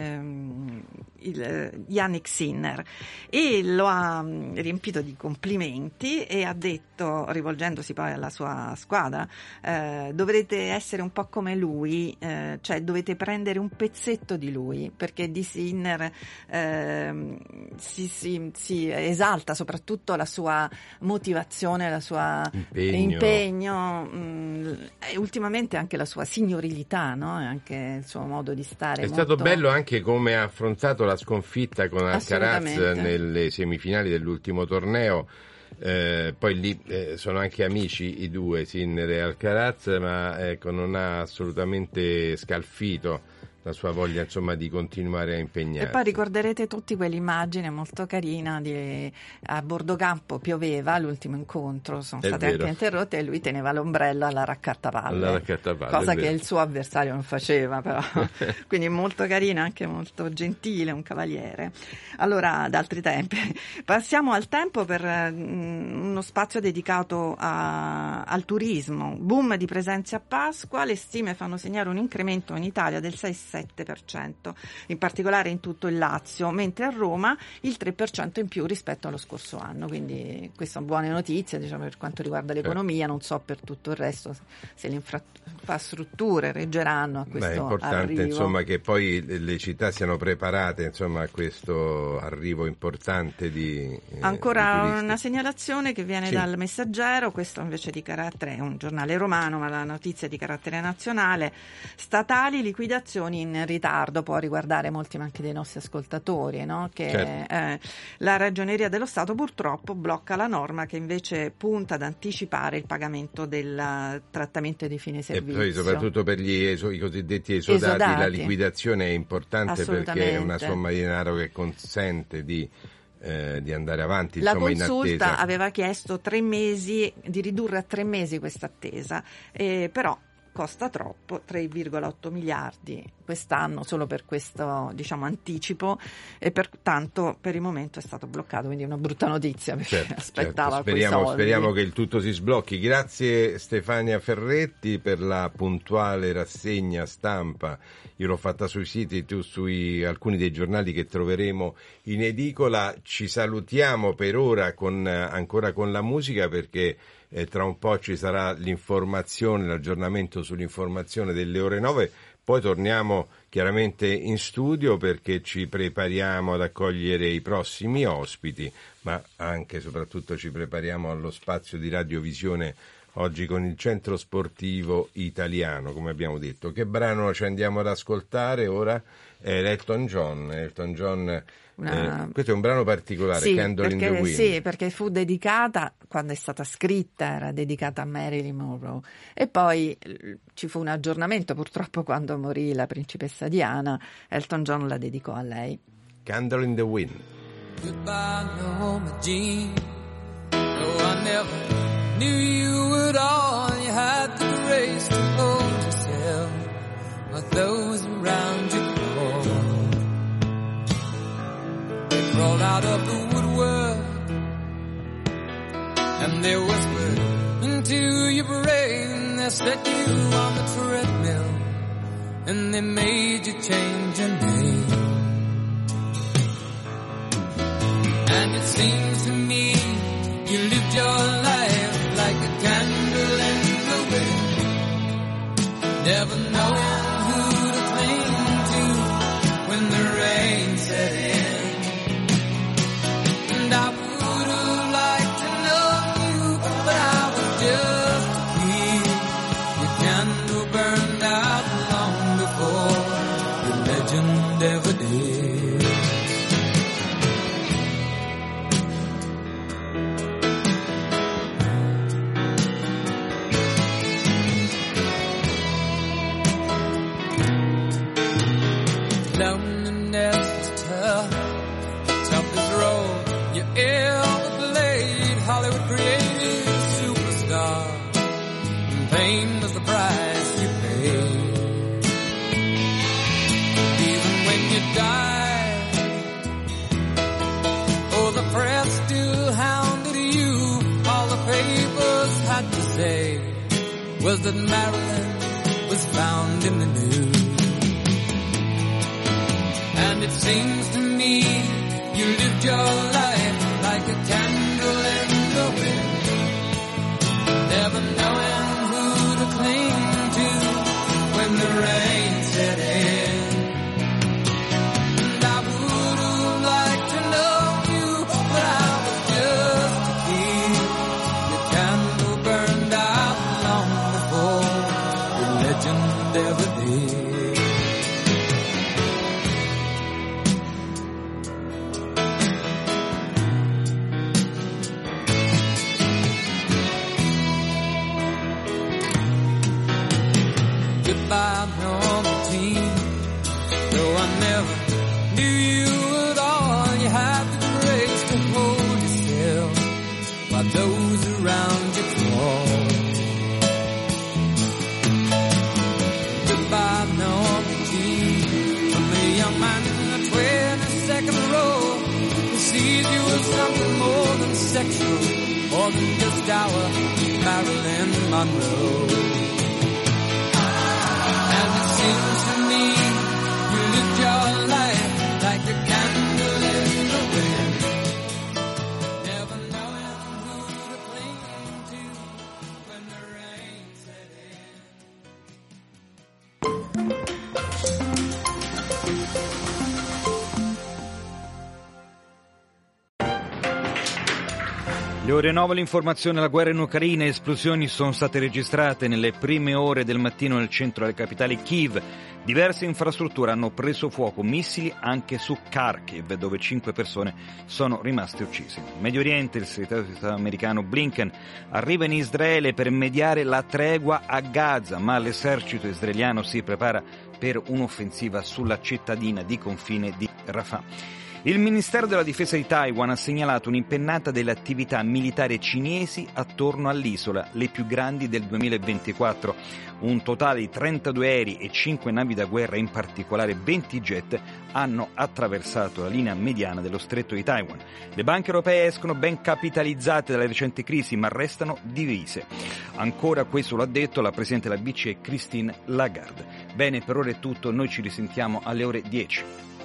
ehm, il, Yannick Sinner e lo ha riempito di complimenti e ha detto, rivolgendosi poi alla sua squadra, eh, dovrete essere un po' come lui, eh, cioè dovete prendere un pezzetto di lui, perché di Sinner eh, si, si, si esalta soprattutto la sua motivazione, la sua impegno, impegno mh, e ultimamente anche la sua signorilità, no? E anche il suo modo di stare. È molto... stato bello anche come ha affrontato la sconfitta con Alcaraz nelle semifinali dell'ultimo torneo. Eh, poi lì eh, sono anche amici i due, Sinner e Alcaraz, ma ecco, non ha assolutamente scalfito la sua voglia, insomma, di continuare a impegnarsi. E poi ricorderete tutti quell'immagine molto carina di, a bordo campo pioveva l'ultimo incontro, sono è state vero. anche interrotte e lui teneva l'ombrello alla raccattavalle, alla raccattavalle cosa che il suo avversario non faceva, però quindi molto carina, anche molto gentile, un cavaliere. Allora, ad altri tempi passiamo al tempo per mm, uno spazio dedicato a, al turismo. Boom di presenze a Pasqua, le stime fanno segnare un incremento in Italia del sei sette per cento, in particolare in tutto il Lazio, mentre a Roma il tre per cento in più rispetto allo scorso anno, quindi queste sono buone notizie, diciamo, per quanto riguarda l'economia. Non so per tutto il resto se le infrastrutture reggeranno a questo Beh, è importante arrivo. Insomma, che poi le città siano preparate, insomma, a questo arrivo importante di ancora di una segnalazione che viene sì. dal Messaggero, questo invece di carattere, è un giornale romano, ma la notizia è di carattere nazionale. Statali, liquidazioni in ritardo, può riguardare molti anche dei nostri ascoltatori, no? Che certo. eh, la Ragioneria dello Stato purtroppo blocca la norma che invece punta ad anticipare il pagamento del trattamento di fine servizio. E poi soprattutto per gli eso, i cosiddetti esodati, esodati, la liquidazione è importante perché è una somma di denaro che consente di Eh, di andare avanti, la insomma, consulta in attesa. aveva chiesto tre mesi, di ridurre a tre mesi questa attesa, eh, però costa troppo, tre virgola otto miliardi quest'anno solo per questo, diciamo, anticipo, e pertanto per il momento è stato bloccato, quindi è una brutta notizia perché certo, aspettava certo. quei Speriamo, soldi. speriamo che il tutto si sblocchi. Grazie Stefania Ferretti per la puntuale rassegna stampa. Io l'ho fatta sui siti, tu sui alcuni dei giornali che troveremo in edicola. Ci salutiamo per ora con, ancora con la musica, perché eh, tra un po' ci sarà l'informazione, l'aggiornamento sull'informazione delle ore nove. Poi torniamo chiaramente in studio perché ci prepariamo ad accogliere i prossimi ospiti, ma anche e soprattutto ci prepariamo allo spazio di radiovisione oggi con il Centro Sportivo Italiano, come abbiamo detto. Che brano ci andiamo ad ascoltare ora? È Elton John. Elton John Una... Eh, questo è un brano particolare, sì, Candle perché, in the Wind. Sì, perché fu dedicata, quando è stata scritta, era dedicata a Marilyn Monroe. E poi ci fu un aggiornamento, purtroppo, quando morì la principessa Diana, Elton John la dedicò a lei. Candle in the Wind. Goodbye, Norma Jean. No, I never knew you at all. You had the grace to hold yourself while those around you crawled. They crawled out of the woodwork and they whispered into your brain. They set you on the treadmill and they made you change your name. And it seems to me you lived your life like a candle in the wind, never knowing who to cling to when the rain set in. And I would have liked to know you, but I was just a kid. Your candle burned out long before the legend ever did. Loneliness is tough, toughest road you ever played. Hollywood created a superstar, and fame was the price you paid. Even when you died, oh, the press still hounded you. All the papers had to say was that Marilyn was found in the news. And it seems to me you lived your life like a candle in the wind, never knowing who to cling to when the rain set in. And I would have liked to know you, but I was just a kid. Your candle burned out long before the legend ever did. Goodbye, Norma Jean. Though I never knew you at all, you had the grace to hold yourself while those around you crawled. Goodbye, Norma Jean. From the young man in the twenty-second row who sees you as something more than sexual, more than just our Marilyn Monroe. Seems to me you lived your life like a candle in the wind, never knowing who to cling to when the rain set in. Le ore nove, l'informazione, la guerra in Ucraina, esplosioni sono state registrate nelle prime ore del mattino nel centro della capitale Kiev. Diverse infrastrutture hanno preso fuoco, missili anche su Kharkiv, dove cinque persone sono rimaste uccise. In Medio Oriente, il segretario di Stato americano Blinken arriva in Israele per mediare la tregua a Gaza, ma l'esercito israeliano si prepara per un'offensiva sulla cittadina di confine di Rafah. Il Ministero della Difesa di Taiwan ha segnalato un'impennata delle attività militari cinesi attorno all'isola, le più grandi del duemilaventiquattro. Un totale di trentadue aerei e cinque navi da guerra, in particolare venti jet, hanno attraversato la linea mediana dello stretto di Taiwan. Le banche europee escono ben capitalizzate dalla recente crisi, ma restano divise. Ancora questo lo ha detto la Presidente della B C E Christine Lagarde. Bene, per ora è tutto, noi ci risentiamo alle ore dieci.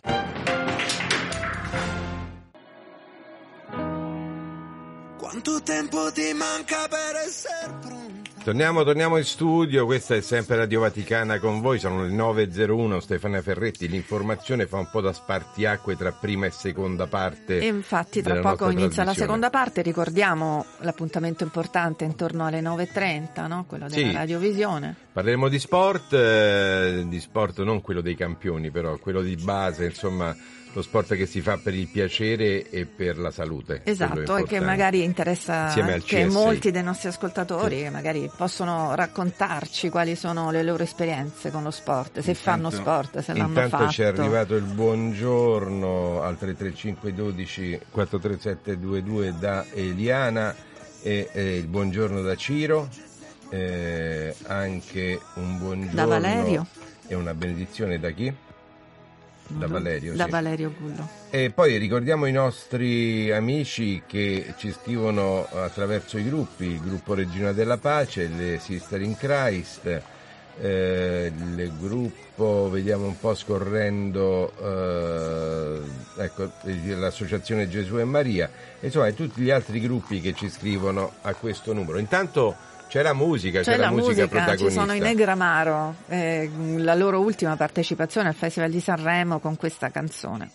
Quanto tempo ti manca per essere pronta? Torniamo, torniamo in studio, questa è sempre Radio Vaticana con voi, sono le nove e zero uno, Stefania Ferretti, l'informazione fa un po' da spartiacque tra prima e seconda parte. E infatti tra poco inizia la seconda parte, ricordiamo l'appuntamento importante intorno alle nove e trenta, no? Quello della sì. Radiovisione. Parleremo di sport, eh, di sport non quello dei campioni però, quello di base, insomma lo sport che si fa per il piacere e per la salute. Esatto, e che magari interessa anche molti dei nostri ascoltatori, sì. che magari possono raccontarci quali sono le loro esperienze con lo sport, se fanno sport, se l'hanno fatto. Intanto ci è arrivato il buongiorno al tre tre cinque uno due quattro tre sette due due da Eliana e eh, il buongiorno da Ciro, eh, anche un buongiorno da Valerio e una benedizione da chi? Da Valerio, da sì. Valerio Gullo. E poi ricordiamo i nostri amici che ci scrivono attraverso i gruppi, il gruppo Regina della Pace, le Sister in Christ, eh, il gruppo, vediamo un po' scorrendo, eh, ecco, l'associazione Gesù e Maria, insomma, e tutti gli altri gruppi che ci scrivono a questo numero. Intanto c'è la musica, c'è, c'è la, la musica, musica protagonista. Ci sono i Negramaro, eh, la loro ultima partecipazione al Festival di Sanremo con questa canzone.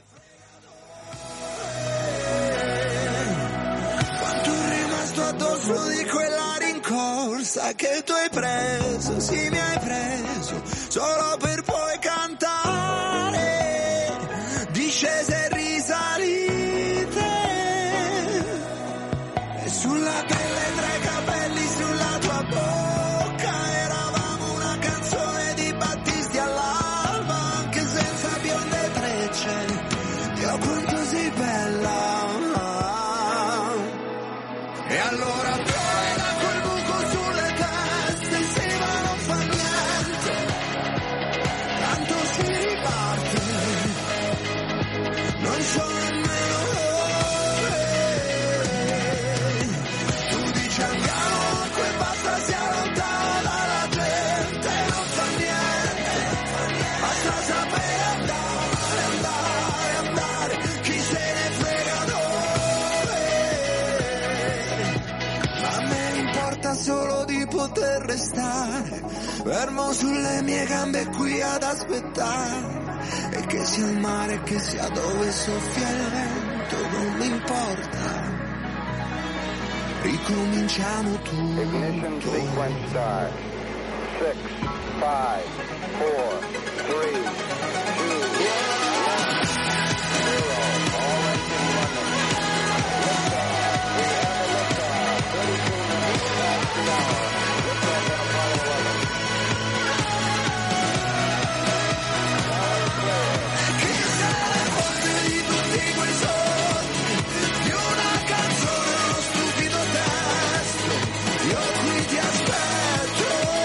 Quanto è rimasto addosso di quella rincorsa che tu hai preso, sì mi hai preso, solo per poi cantare, discese e risalite, e sulla pelle tra i capelli, sulla tua bocca, eravamo una canzone di Battisti all'alba, anche senza bionde trecce, Dio quanto sei bella. E allora piove da quel buco sulle teste, sì ma non fa niente, tanto si riparte, non so nemmeno dove. Tu dici andiamo, quel basta sia lontana dalla gente, non fa niente, basta sapere andare, andare, andare, chi se ne frega dove. Ma a me importa solo di poter restare fermo sulle mie gambe qui ad aspettare, e che sia il mare, che sia dove soffia il vento, non mi importa, ricominciamo tutto. Ignition sequence start. Six, five, four, three, two, one, zero. All engine running. Liftoff. We have a liftoff. thirty-two minutes past the hour. Liftoff on Apollo eleven. Chissà le forze di tutti quei sogni, di una canzone, uno stupido testo, io qui ti aspetto.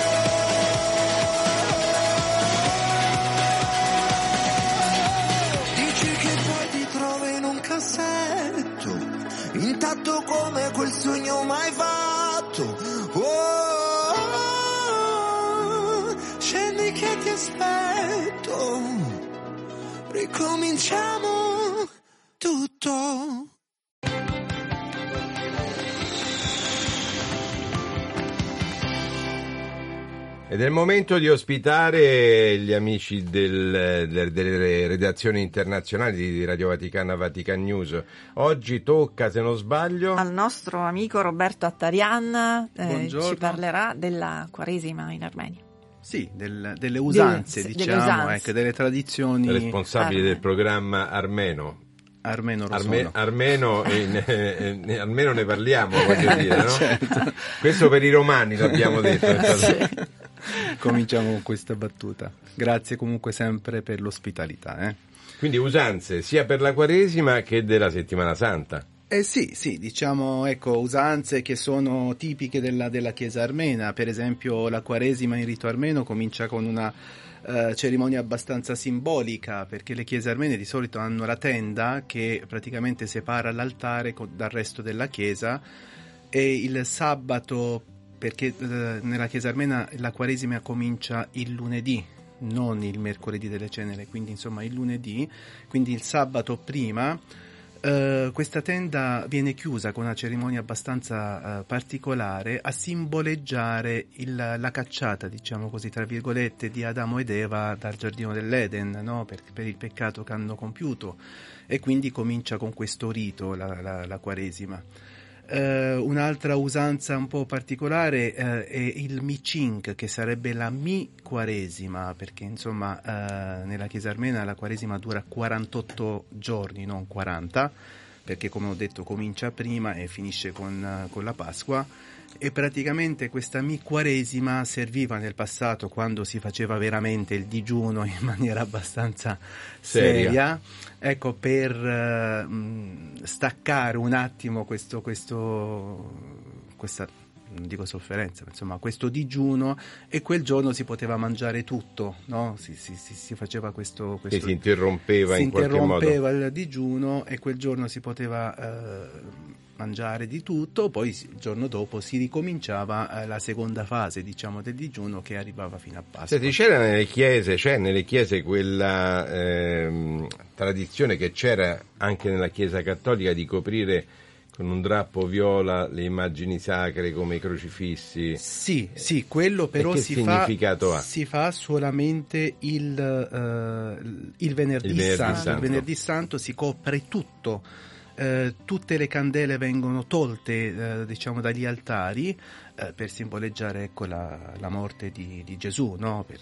Dici che poi ti trovi in un cassetto, intatto come quel sogno mai fatto. Oh, scendi che ti aspetto, ricominciamo tutto. Ed è il momento di ospitare gli amici del, del, delle redazioni internazionali di Radio Vaticana, Vatican News. Oggi tocca, se non sbaglio, al nostro amico Roberto Attarian, eh, ci parlerà della Quaresima in Armenia. Sì, del, delle usanze, Delle- diciamo, delle usanze. ecco, delle tradizioni. responsabile Armeno. del programma Armeno. Armeno Arme, Rosono. Armeno, eh, eh, eh, almeno ne parliamo, voglio dire, no? Certo. Questo per i romani l'abbiamo detto. Cominciamo con questa battuta. Grazie comunque sempre per l'ospitalità. Eh? Quindi usanze sia per la Quaresima che della Settimana Santa. Eh sì, sì, diciamo, ecco, usanze che sono tipiche della, della Chiesa armena. Per esempio la Quaresima in rito armeno comincia con una eh, cerimonia abbastanza simbolica, perché le chiese armene di solito hanno la tenda che praticamente separa l'altare co- dal resto della chiesa, e il sabato, perché eh, nella Chiesa armena la Quaresima comincia il lunedì, non il mercoledì delle ceneri, quindi insomma il lunedì, quindi il sabato prima. Uh, questa tenda viene chiusa con una cerimonia abbastanza uh, particolare a simboleggiare il, la cacciata, diciamo così, tra virgolette, di Adamo ed Eva dal giardino dell'Eden, no? per, per il peccato che hanno compiuto, e quindi comincia con questo rito la, la, la Quaresima. Uh, un'altra usanza un po' particolare uh, è il Mi-Ching, che sarebbe la mi-quaresima, perché insomma uh, nella Chiesa armena la quaresima dura quarantotto giorni, non quaranta, perché come ho detto comincia prima e finisce con, uh, con la Pasqua, e praticamente questa mi-quaresima serviva nel passato, quando si faceva veramente il digiuno in maniera abbastanza seria, seria ecco, per uh, staccare un attimo questo, questo questa, non dico sofferenza, ma insomma questo digiuno, e quel giorno si poteva mangiare tutto, no? Si, si, si, si faceva questo, questo che si interrompeva si in qualche modo. Si interrompeva il digiuno, e quel giorno si poteva uh, mangiare di tutto, poi il giorno dopo si ricominciava eh, la seconda fase, diciamo, del digiuno, che arrivava fino a Pasqua. Senti, c'era nelle chiese, c'è nelle chiese quella ehm, tradizione che c'era anche nella Chiesa cattolica di coprire con un drappo viola le immagini sacre come i crocifissi? Sì, sì, quello però si fa, ha? si fa solamente il, uh, il venerdì, il venerdì santo. santo. Il venerdì santo si copre tutto. Uh, tutte le candele vengono tolte uh, diciamo dagli altari uh, per simboleggiare, ecco, la, la morte di, di Gesù, no? Per,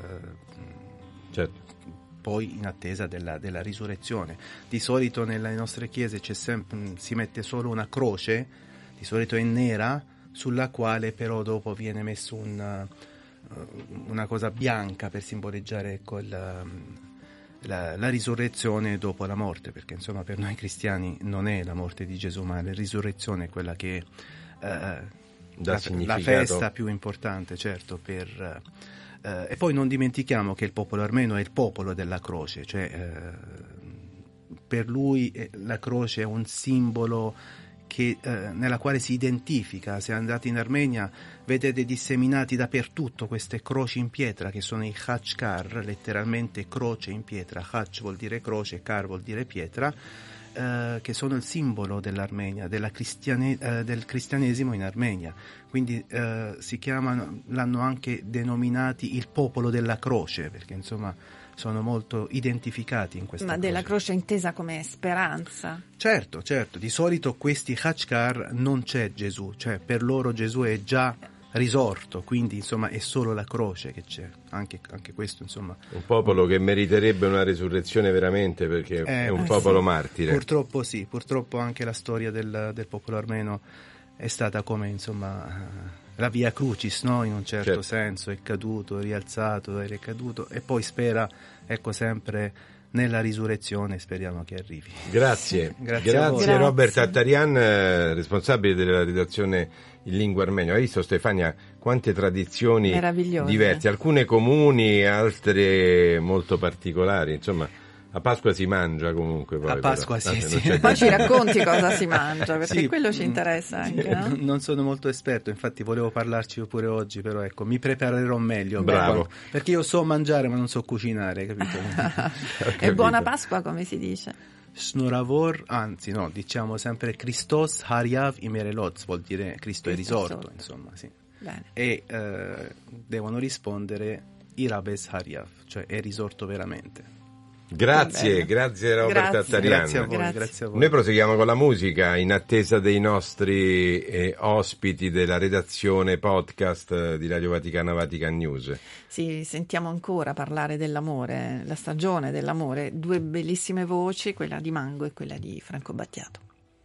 uh, certo. Poi in attesa della, della risurrezione. Di solito nelle nostre chiese c'è sempre, si mette solo una croce, di solito è nera, sulla quale però dopo viene messo un, uh, una cosa bianca per simboleggiare, ecco, il La, la risurrezione dopo la morte, perché insomma per noi cristiani non è la morte di Gesù, ma la risurrezione è quella che eh, la, la festa più importante, certo, per, eh, e poi non dimentichiamo che il popolo armeno è il popolo della croce, cioè eh, per lui la croce è un simbolo che, eh, nella quale si identifica. Se andate in Armenia vedete disseminati dappertutto queste croci in pietra, che sono i khachkar, letteralmente croce in pietra. Khach vuol dire croce, kar vuol dire pietra, eh, che sono il simbolo dell'Armenia, della cristiane, eh, del cristianesimo in Armenia. Quindi eh, si chiamano, l'hanno anche denominati il popolo della croce, perché insomma sono molto identificati in questa Ma croce. della croce intesa come speranza? Certo, certo. Di solito questi khachkar non c'è Gesù, cioè per loro Gesù è già risorto, quindi insomma è solo la croce che c'è. Anche, anche questo, insomma. Un popolo che meriterebbe una resurrezione veramente, perché eh, è un eh, popolo sì. martire. Purtroppo sì, purtroppo anche la storia del, del popolo armeno è stata come, insomma, la via crucis, no? In un certo, certo senso, è caduto, è rialzato, è ricaduto, e poi spera, ecco, sempre nella risurrezione, speriamo che arrivi. Grazie, grazie, grazie a Robert Tattarian, eh, responsabile della redazione in lingua armena. Hai visto, Stefania, quante tradizioni diverse, alcune comuni, altre molto particolari, insomma. A Pasqua si mangia comunque poi. A Pasqua però. sì, Ah, sì. Poi ci racconti cosa si mangia, perché sì, quello ci interessa anche, no? Non sono molto esperto, infatti volevo parlarci pure oggi, però ecco, mi preparerò meglio. Bravo. Perché io so mangiare ma non so cucinare, capito? E buona Pasqua, come si dice? Snoravor, anzi no, diciamo sempre Christos Hariav Imerelot, vuol dire Cristo è risorto, insomma, sì. Bene. E eh, devono rispondere Irabes Hariav, cioè è risorto veramente. Grazie, grazie Robert Tattarian. Grazie a voi, grazie. grazie a voi. Noi proseguiamo con la musica in attesa dei nostri eh, ospiti della redazione podcast di Radio Vaticana Vatican News. Sì, sentiamo ancora parlare dell'amore, la stagione dell'amore, due bellissime voci, quella di Mango e quella di Franco Battiato.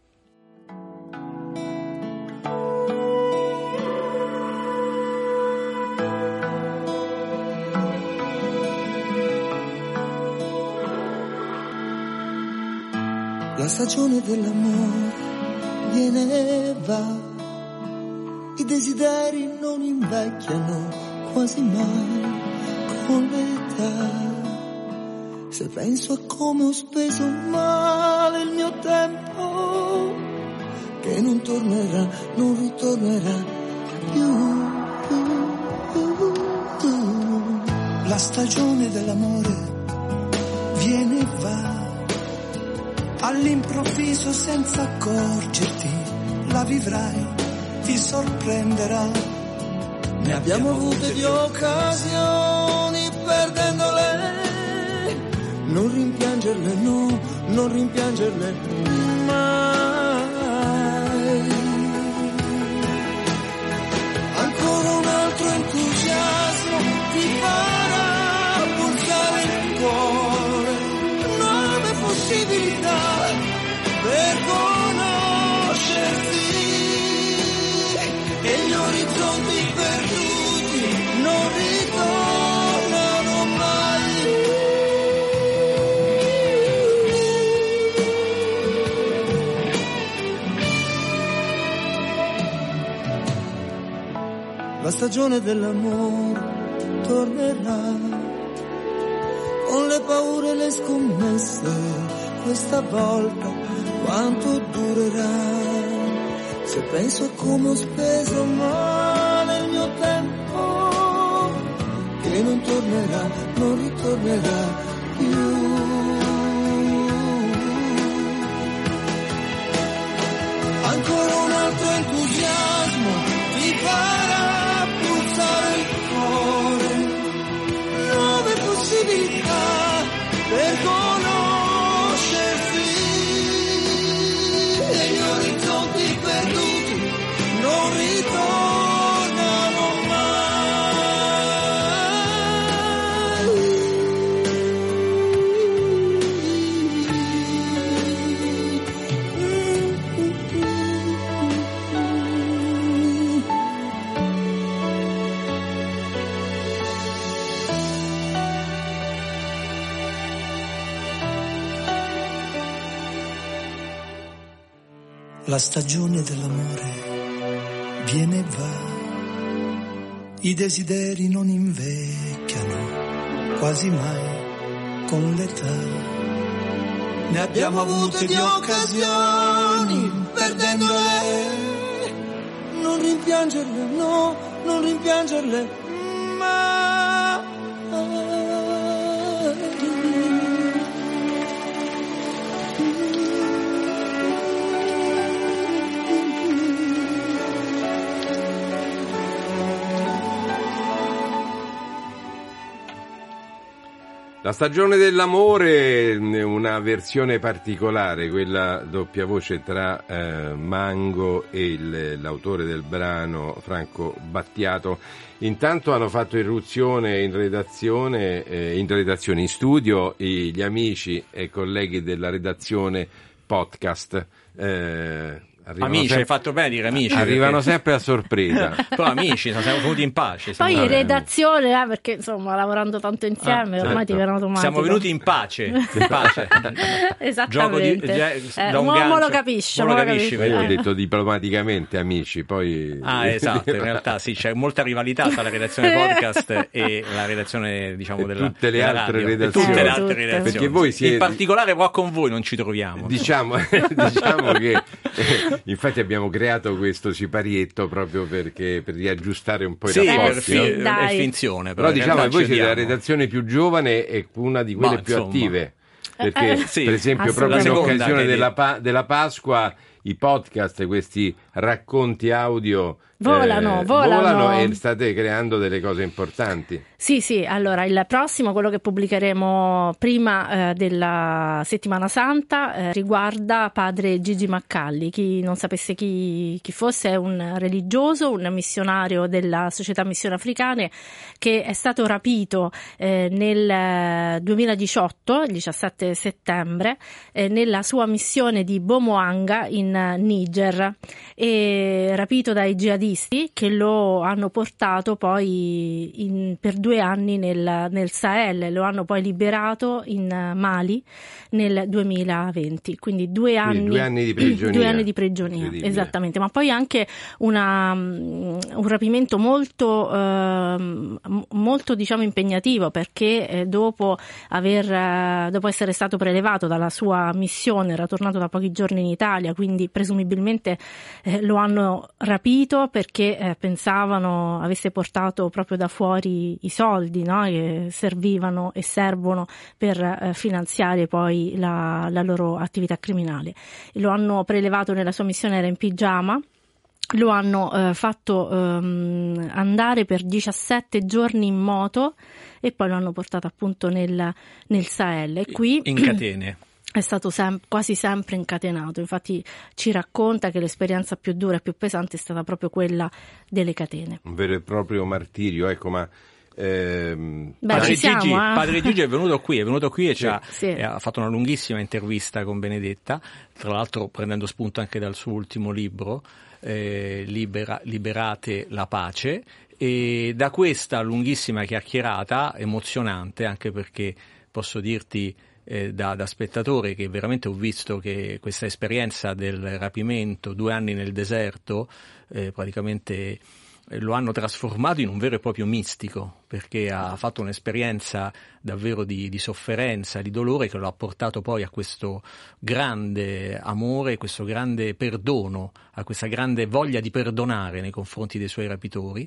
La stagione dell'amore viene e va, i desideri non invecchiano quasi mai con l'età. Se penso a come ho speso male il mio tempo, che non tornerà, non ritornerà più, più, più. La stagione dell'amore viene e va, all'improvviso senza accorgerti, la vivrai, ti sorprenderà. Ne abbiamo avute di occasioni perdendole, non rimpiangerle, no, non rimpiangerle mai. la stagione dell'amore tornerà, con le paure e le scommesse, questa volta quanto durerà. Se penso a come ho speso male il mio tempo, che non tornerà, non ritornerà più. Ancora un altro entusiasmo ti farà pulsare il cuore, nuove possibilità per conoscerti, e gli orizzonti perduti non ritornano La stagione dell'amore viene e va, i desideri non invecchiano quasi mai con l'età. Ne abbiamo avute di occasioni, perdendole, non rimpiangerle, no, non rimpiangerle mai. La stagione dell'amore, una versione particolare, quella doppia voce tra eh, Mango e il, l'autore del brano Franco Battiato. Intanto hanno fatto irruzione in redazione, eh, in redazione in studio gli amici e colleghi della redazione podcast. Eh, Amici, sempre, hai fatto bene a dire amici. Arrivano perché... sempre a sorpresa. Però amici, siamo venuti in pace. Poi in bene. redazione, eh, perché insomma lavorando tanto insieme ah, ormai certo. ti viene automatico. Siamo venuti in pace. In pace. Esattamente. Di, già, eh, un uomo lo capisce. Lo capisci, io ho detto diplomaticamente amici, poi... Ah, esatto, in realtà sì, c'è molta rivalità tra la redazione podcast e la redazione, diciamo, della, tutte le della altre radio. redazioni. Tutte le eh, altre tutte. redazioni. Perché voi siete... In particolare qua con voi non ci troviamo. Diciamo, diciamo che eh, infatti abbiamo creato questo siparietto proprio perché per riaggiustare un po' i sì, rapporti. Per fi- no? è finzione. Però, però diciamo che voi siete diamo. la redazione più giovane e una di quelle Ma, più insomma. attive. Perché, Eh, sì, per esempio, proprio in seconda occasione che della, pa- della Pasqua, i podcast, questi racconti audio Volano, eh, volano. e state creando delle cose importanti. Sì, sì, allora il prossimo, quello che pubblicheremo prima eh, della Settimana Santa, eh, riguarda padre Gigi Maccalli. Chi non sapesse chi, chi fosse, è un religioso, un missionario della Società Missioni Africane che è stato rapito eh, nel duemiladiciotto, il diciassette settembre, eh, nella sua missione di Bomoanga in Niger, e rapito dai jihadisti che lo hanno portato poi in, per due anni nel, nel Sahel, lo hanno poi liberato in Mali nel duemilaventi, quindi due anni, quindi due anni di prigionia, due anni di prigionia, esattamente, ma poi anche una, un rapimento molto, eh, molto diciamo impegnativo, perché eh, dopo aver dopo essere stato prelevato dalla sua missione, era tornato da pochi giorni in Italia, quindi presumibilmente eh, lo hanno rapito perché eh, pensavano avesse portato proprio da fuori i soldi, no? Che servivano e servono per eh, finanziare poi la, la loro attività criminale. Lo hanno prelevato nella sua missione, era in pigiama. Lo hanno eh, fatto ehm, andare per diciassette giorni in moto e poi lo hanno portato appunto nel, nel Sahel. E qui in catene. È stato sem- quasi sempre incatenato, infatti ci racconta che l'esperienza più dura e più pesante è stata proprio quella delle catene. Un vero e proprio martirio, ecco, ma... Ehm, Beh, padre, siamo, Gigi, eh? padre Gigi è venuto qui, è venuto qui e sì, ci ha, sì. e ha fatto una lunghissima intervista con Benedetta, tra l'altro prendendo spunto anche dal suo ultimo libro, eh, Libera, Liberate la pace, e da questa lunghissima chiacchierata, emozionante, anche perché posso dirti eh, da, da spettatore che veramente ho visto che questa esperienza del rapimento, due anni nel deserto, eh, praticamente lo hanno trasformato in un vero e proprio mistico, perché ha fatto un'esperienza davvero di, di sofferenza, di dolore, che lo ha portato poi a questo grande amore, questo grande perdono, a questa grande voglia di perdonare nei confronti dei suoi rapitori.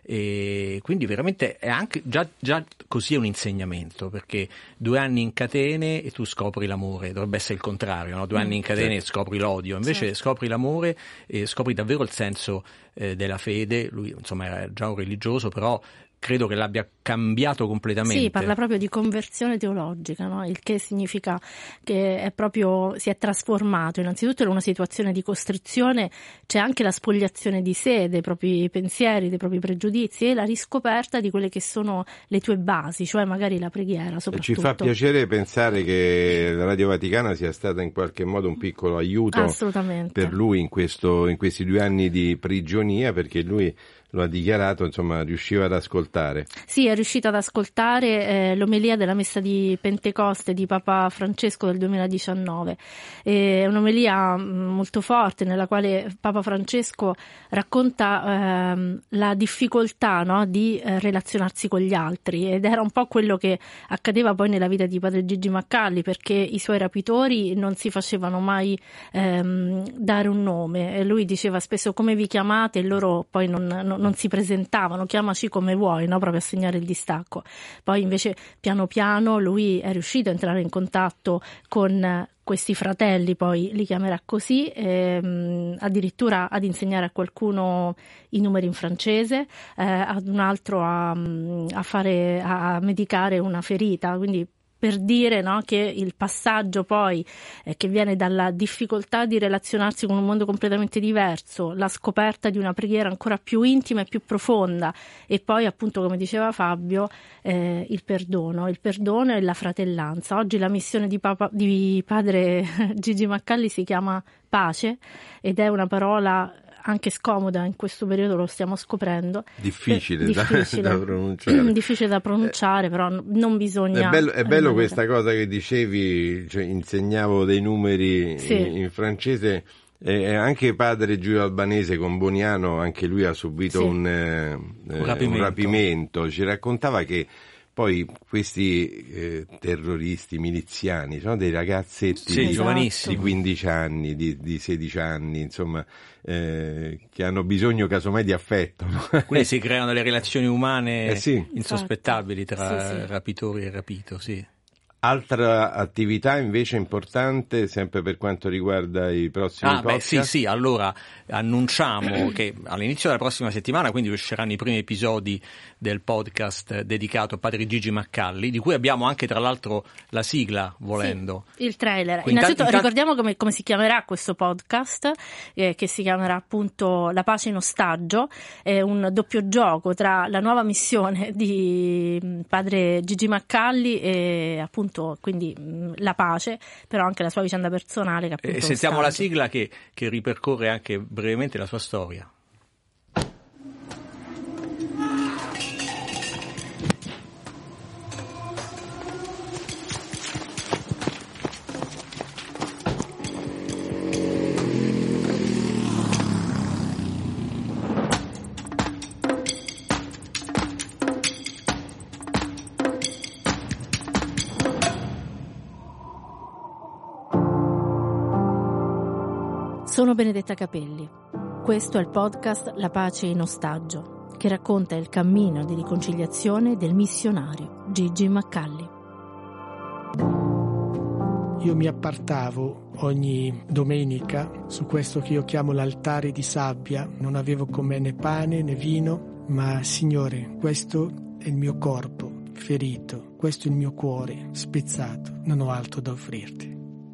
E quindi veramente è anche già, già così è un insegnamento, perché due anni in catene e tu scopri l'amore, dovrebbe essere il contrario, no? Due anni in catene e scopri l'odio, invece certo. Scopri l'amore e scopri davvero il senso eh, della fede. Lui insomma era già un religioso, però credo che l'abbia cambiato completamente. Sì, parla proprio di conversione teologica, no? Il che significa che è proprio si è trasformato. Innanzitutto in una situazione di costrizione c'è anche la spogliazione di sé, dei propri pensieri, dei propri pregiudizi, e la riscoperta di quelle che sono le tue basi, cioè magari la preghiera soprattutto. Ci fa piacere pensare che la Radio Vaticana sia stata in qualche modo un piccolo aiuto per lui in, questo, in questi due anni di prigionia, perché lui lo ha dichiarato, insomma, riusciva ad ascoltare. Sì, è riuscito ad ascoltare eh, l'omelia della messa di Pentecoste di Papa Francesco del duemiladiciannove. È un'omelia molto forte nella quale Papa Francesco racconta ehm, la difficoltà, no, di eh, relazionarsi con gli altri, ed era un po' quello che accadeva poi nella vita di padre Gigi Maccalli, perché i suoi rapitori non si facevano mai ehm, dare un nome, e lui diceva spesso come vi chiamate, e loro poi non, non non si presentavano, chiamaci come vuoi, no? Proprio a segnare il distacco. Poi invece piano piano lui è riuscito a entrare in contatto con questi fratelli, poi li chiamerà così, ehm, addirittura ad insegnare a qualcuno i numeri in francese, eh, ad un altro a, a fare a medicare una ferita, quindi per dire, no, che il passaggio poi eh, che viene dalla difficoltà di relazionarsi con un mondo completamente diverso, la scoperta di una preghiera ancora più intima e più profonda, e poi appunto, come diceva Fabio, eh, il perdono, il perdono e la fratellanza. Oggi la missione di, Papa, di padre Gigi Maccalli si chiama Pace, ed è una parola anche scomoda in questo periodo, lo stiamo scoprendo. Difficile, eh, da, difficile da pronunciare. Difficile da pronunciare, eh, però non bisogna... È bello, è bello questa cosa che dicevi, cioè insegnavo dei numeri sì. in, in francese, e anche padre Giulio Albanese con Boniano, anche lui ha subito sì. un, eh, un, rapimento. un rapimento. Ci raccontava che poi questi eh, terroristi miliziani sono dei ragazzetti sì, di, giovanissimi, di quindici anni, di, di sedici anni, insomma, eh, che hanno bisogno casomai di affetto. No? Quindi si creano delle relazioni umane eh sì. insospettabili tra sì, sì. rapitori e rapito, sì. Altra attività invece importante, sempre per quanto riguarda i prossimi ah, podcast. Beh, sì, sì, allora annunciamo che all'inizio della prossima settimana, quindi usciranno i primi episodi del podcast dedicato a padre Gigi Maccalli, di cui abbiamo anche tra l'altro la sigla, volendo. Sì, il trailer. Quindi, Innanzitutto intanto... ricordiamo come, come si chiamerà questo podcast, eh, che si chiamerà appunto La pace in ostaggio, è un doppio gioco tra la nuova missione di padre Gigi Maccalli e appunto quindi la pace, però anche la sua vicenda personale. Che appunto e sentiamo la sigla che, che ripercorre anche brevemente la sua storia. Sono Benedetta Capelli. Questo è il podcast La pace in ostaggio, che racconta il cammino di riconciliazione del missionario Gigi Maccalli. Io mi appartavo ogni domenica su questo che io chiamo l'altare di sabbia. Non avevo con me né pane né vino, ma Signore, questo è il mio corpo ferito, questo è il mio cuore spezzato, non ho altro da offrirti.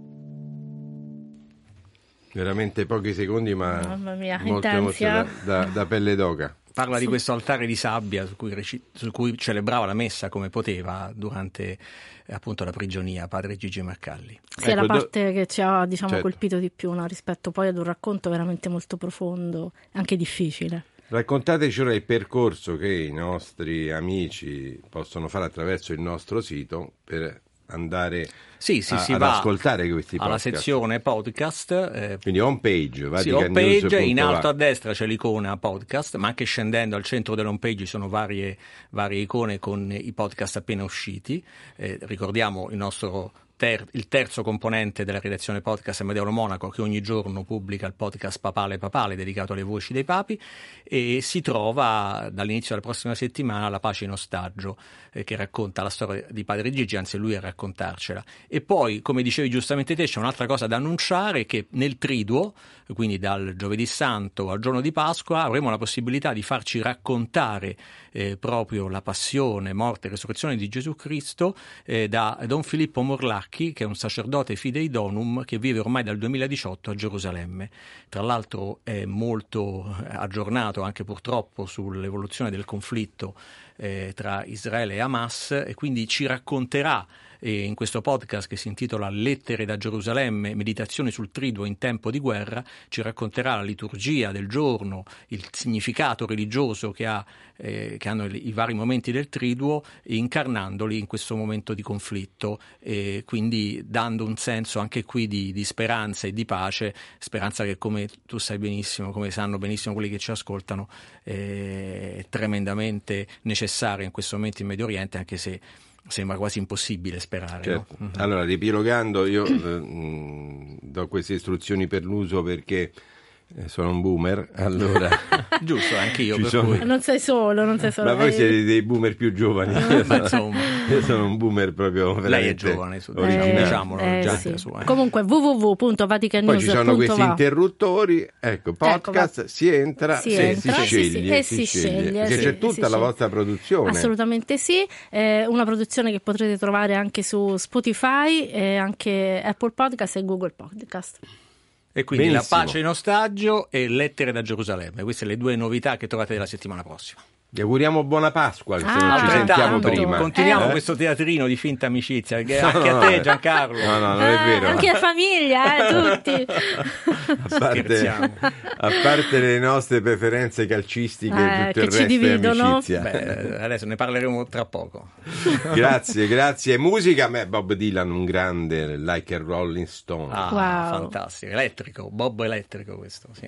Veramente pochi secondi, ma Mamma mia, molto, molto da, da, da pelle d'oca. Parla di questo altare di sabbia su cui, su cui celebrava la messa come poteva durante appunto la prigionia padre Gigi Maccalli. Sì, è ecco, la parte do... che ci ha diciamo certo. colpito di più, no? Rispetto poi ad un racconto veramente molto profondo, anche difficile. Raccontateci ora il percorso che i nostri amici possono fare attraverso il nostro sito per andare Sì, sì, a, si ad va ascoltare questi alla podcast. sezione podcast. Eh, Quindi home page, sì, home page, in alto a destra c'è l'icona podcast, ma anche scendendo al centro dell'home page ci sono varie, varie icone con i podcast appena usciti. Eh, ricordiamo il nostro ter- il terzo componente della redazione podcast, Amedeo Monaco, che ogni giorno pubblica il podcast Papale Papale dedicato alle voci dei papi, e si trova dall'inizio della prossima settimana La Pace in Ostaggio, eh, che racconta la storia di Padre Gigi, anzi è lui a raccontarcela. E poi, come dicevi giustamente te, c'è un'altra cosa da annunciare, che nel Triduo, quindi dal giovedì santo al giorno di Pasqua, avremo la possibilità di farci raccontare eh, proprio la passione, morte e resurrezione di Gesù Cristo eh, da Don Filippo Morlacchi, che è un sacerdote fidei donum che vive ormai dal duemiladiciotto a Gerusalemme. Tra l'altro è molto aggiornato anche purtroppo sull'evoluzione del conflitto eh, tra Israele e Hamas, e quindi ci racconterà e in questo podcast, che si intitola Lettere da Gerusalemme, meditazioni sul Triduo in tempo di guerra, ci racconterà la liturgia del giorno, il significato religioso che, ha, eh, che hanno i vari momenti del Triduo, incarnandoli in questo momento di conflitto, e quindi dando un senso anche qui di, di speranza e di pace, speranza che, come tu sai benissimo, come sanno benissimo quelli che ci ascoltano, è tremendamente necessaria in questo momento in Medio Oriente, anche se sembra quasi impossibile sperare. Certo. No? Allora, riepilogando, io eh, do queste istruzioni per l'uso perché eh, sono un boomer, allora giusto, anche io, ci per sono... cui. Non sei solo, non sei solo. Ma voi Eh, siete dei boomer più giovani. Io Ma sono, insomma. io sono un boomer proprio Lei è veramente giovane, su- originale. diciamolo, eh, già sì. su, eh. Comunque w w w punto vatican Poi news ci sono punto questi va. interruttori, ecco, podcast, Ecco, va- si entra, si sì, entra, si sì, sceglie, sì, e si sceglie, perché sì, c'è si tutta la sceglie. vostra produzione. Assolutamente sì, è una produzione che potrete trovare anche su Spotify, e anche Apple Podcast e Google Podcast. E quindi Benissimo. La Pace in Ostaggio e Lettere da Gerusalemme, queste le due novità che trovate la settimana prossima. Vi auguriamo buona Pasqua, se Ah, non ci sentiamo altrettanto. prima. Continuiamo Eh? questo teatrino di finta amicizia, perché No, anche no, a te, no. Giancarlo. No, no, non è Ah, vero. anche la famiglia, eh, tutti. A parte, Scherziamo. a parte le nostre preferenze calcistiche, Eh, tutto che il ci resto dividono. è amicizia. Beh, adesso ne parleremo tra poco. Grazie, grazie. Musica, beh, Bob Dylan, un grande, like a Rolling Stone. Ah, Wow. fantastico, elettrico, Bob elettrico questo, sì.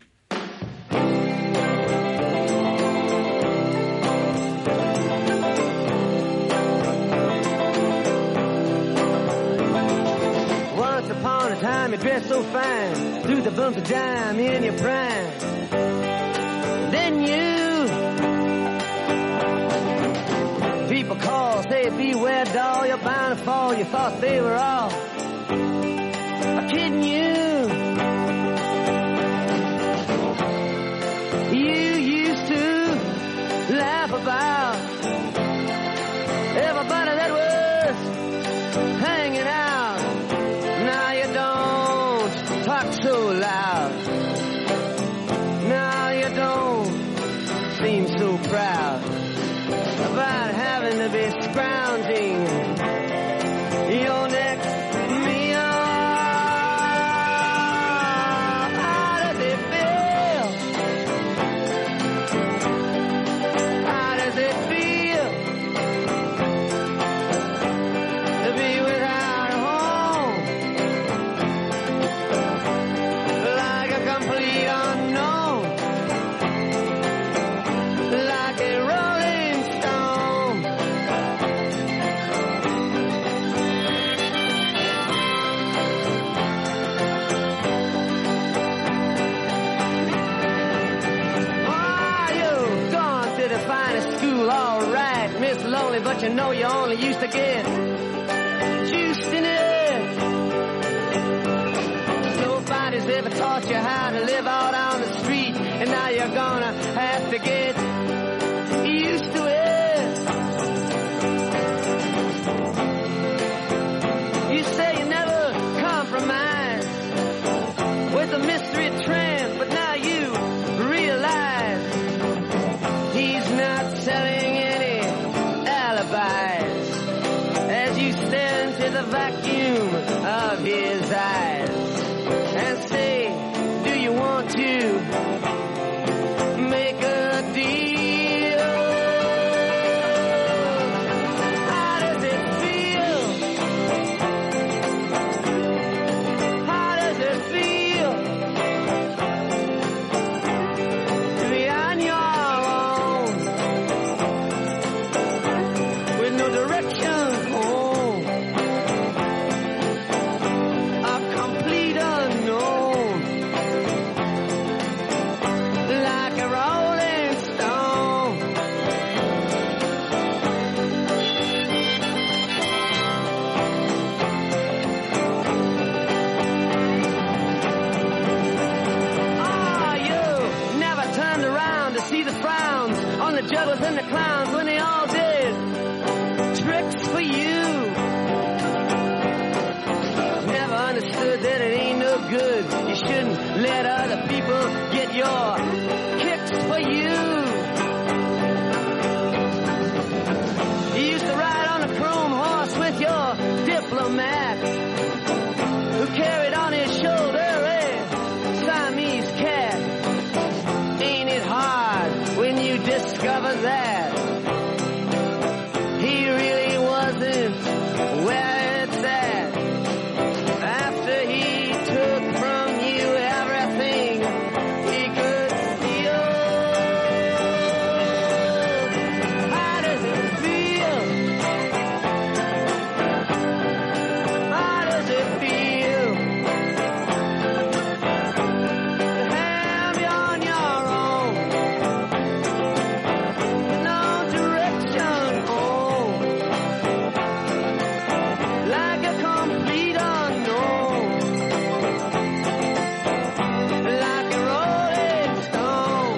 Once upon a time you dressed so fine, threw the bump of dime in your prime. Then you, people call, say beware doll, you're bound to fall. You thought they were all kidding you. You used to laugh about everybody that was hanging out. Now you don't talk so loud. Now you don't seem so proud about having to be scrounging your next meal. How does it feel? How does it feel to be without a home? Like a complete unknown, like a rolling stone. Oh, you've gone to the finest school, all right, Miss Lonely, but you know you only used to get juiced in it. Nobody's ever taught you how to live out on the street, and now you're gonna have to get used to it. You say you never compromise with a mystery tramp, but now you realize he's not selling any alibis as you stare into the vacuum of his eyes and say, do you want to make a deal? How does it feel goggles and the clowns when they all did tricks for you. Never understood that it ain't no good. You shouldn't let other people get your kicks for you. You used to ride on a chrome horse with your diplomat, who carried on his shoulder a Siamese cat. Ain't it hard when you discover that he really wasn't where it's at? After he took from you everything he could steal. How does it feel? How does it feel to have you on your own? No direction home, like a complete unknown, like a rolling stone.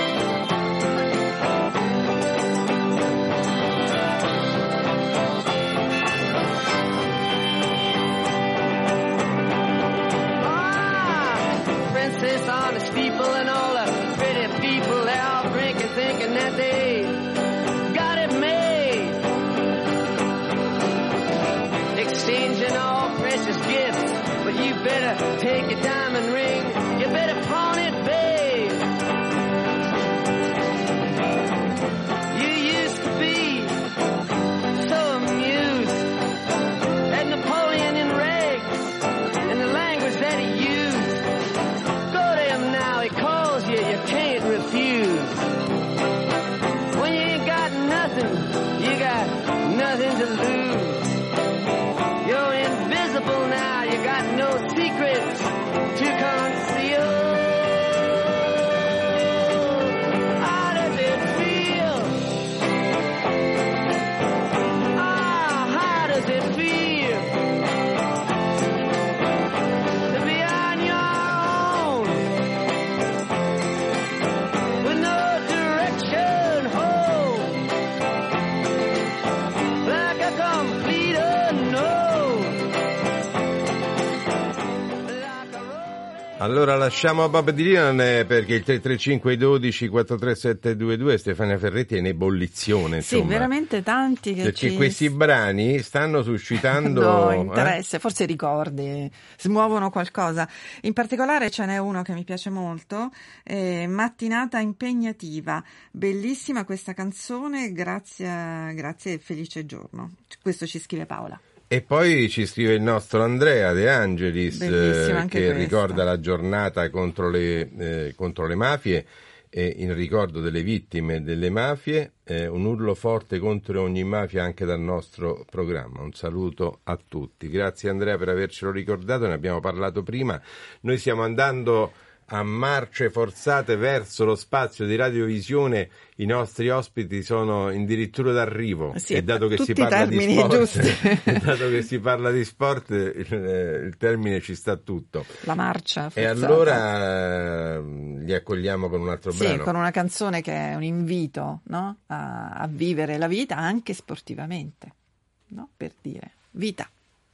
Ah, princess on the steeple and all the pretty people, they're all drinking, thinking that they got it made, exchanging all precious gifts. But you better take your diamond ring, you better pawn it, babe. You used to be so amused at Napoleon in rags and the language that he used. Go to him now, he calls you, you can't refuse. When you ain't got nothing, you got nothing to lose. You're invisible now, you got no secrets to conceal. How does it feel? Ah, how does it feel to be on your own with no direction home, like a complete unknown? Allora lasciamo Bob Dylan eh, perché il tre tre cinque dodici quattro sette due due Stefania Ferretti è in ebollizione, Sì, insomma. veramente tanti che Perché ci questi brani stanno suscitando no, eh? interesse, forse ricordi, smuovono qualcosa. In particolare ce n'è uno che mi piace molto, eh, Mattinata impegnativa, bellissima questa canzone, grazie, grazie e felice giorno. Questo ci scrive Paola. E poi ci scrive il nostro Andrea De Angelis Bellissima eh, anche che questa. ricorda la giornata contro le, eh, contro le mafie e in ricordo delle vittime delle mafie, eh, un urlo forte contro ogni mafia anche dal nostro programma. Un saluto a tutti. Grazie Andrea per avercelo ricordato, ne abbiamo parlato prima. Noi stiamo andando a marce forzate verso lo spazio di radiovisione, i nostri ospiti sono addirittura d'arrivo Sì, e dato che si tutti i parla di termini sport, giusti. dato che si parla di sport il, il termine ci sta tutto. La marcia E forzata. allora eh, li accogliamo con un altro Sì, brano. con una canzone che è un invito, no? a, a vivere la vita anche sportivamente, no? Per dire vita.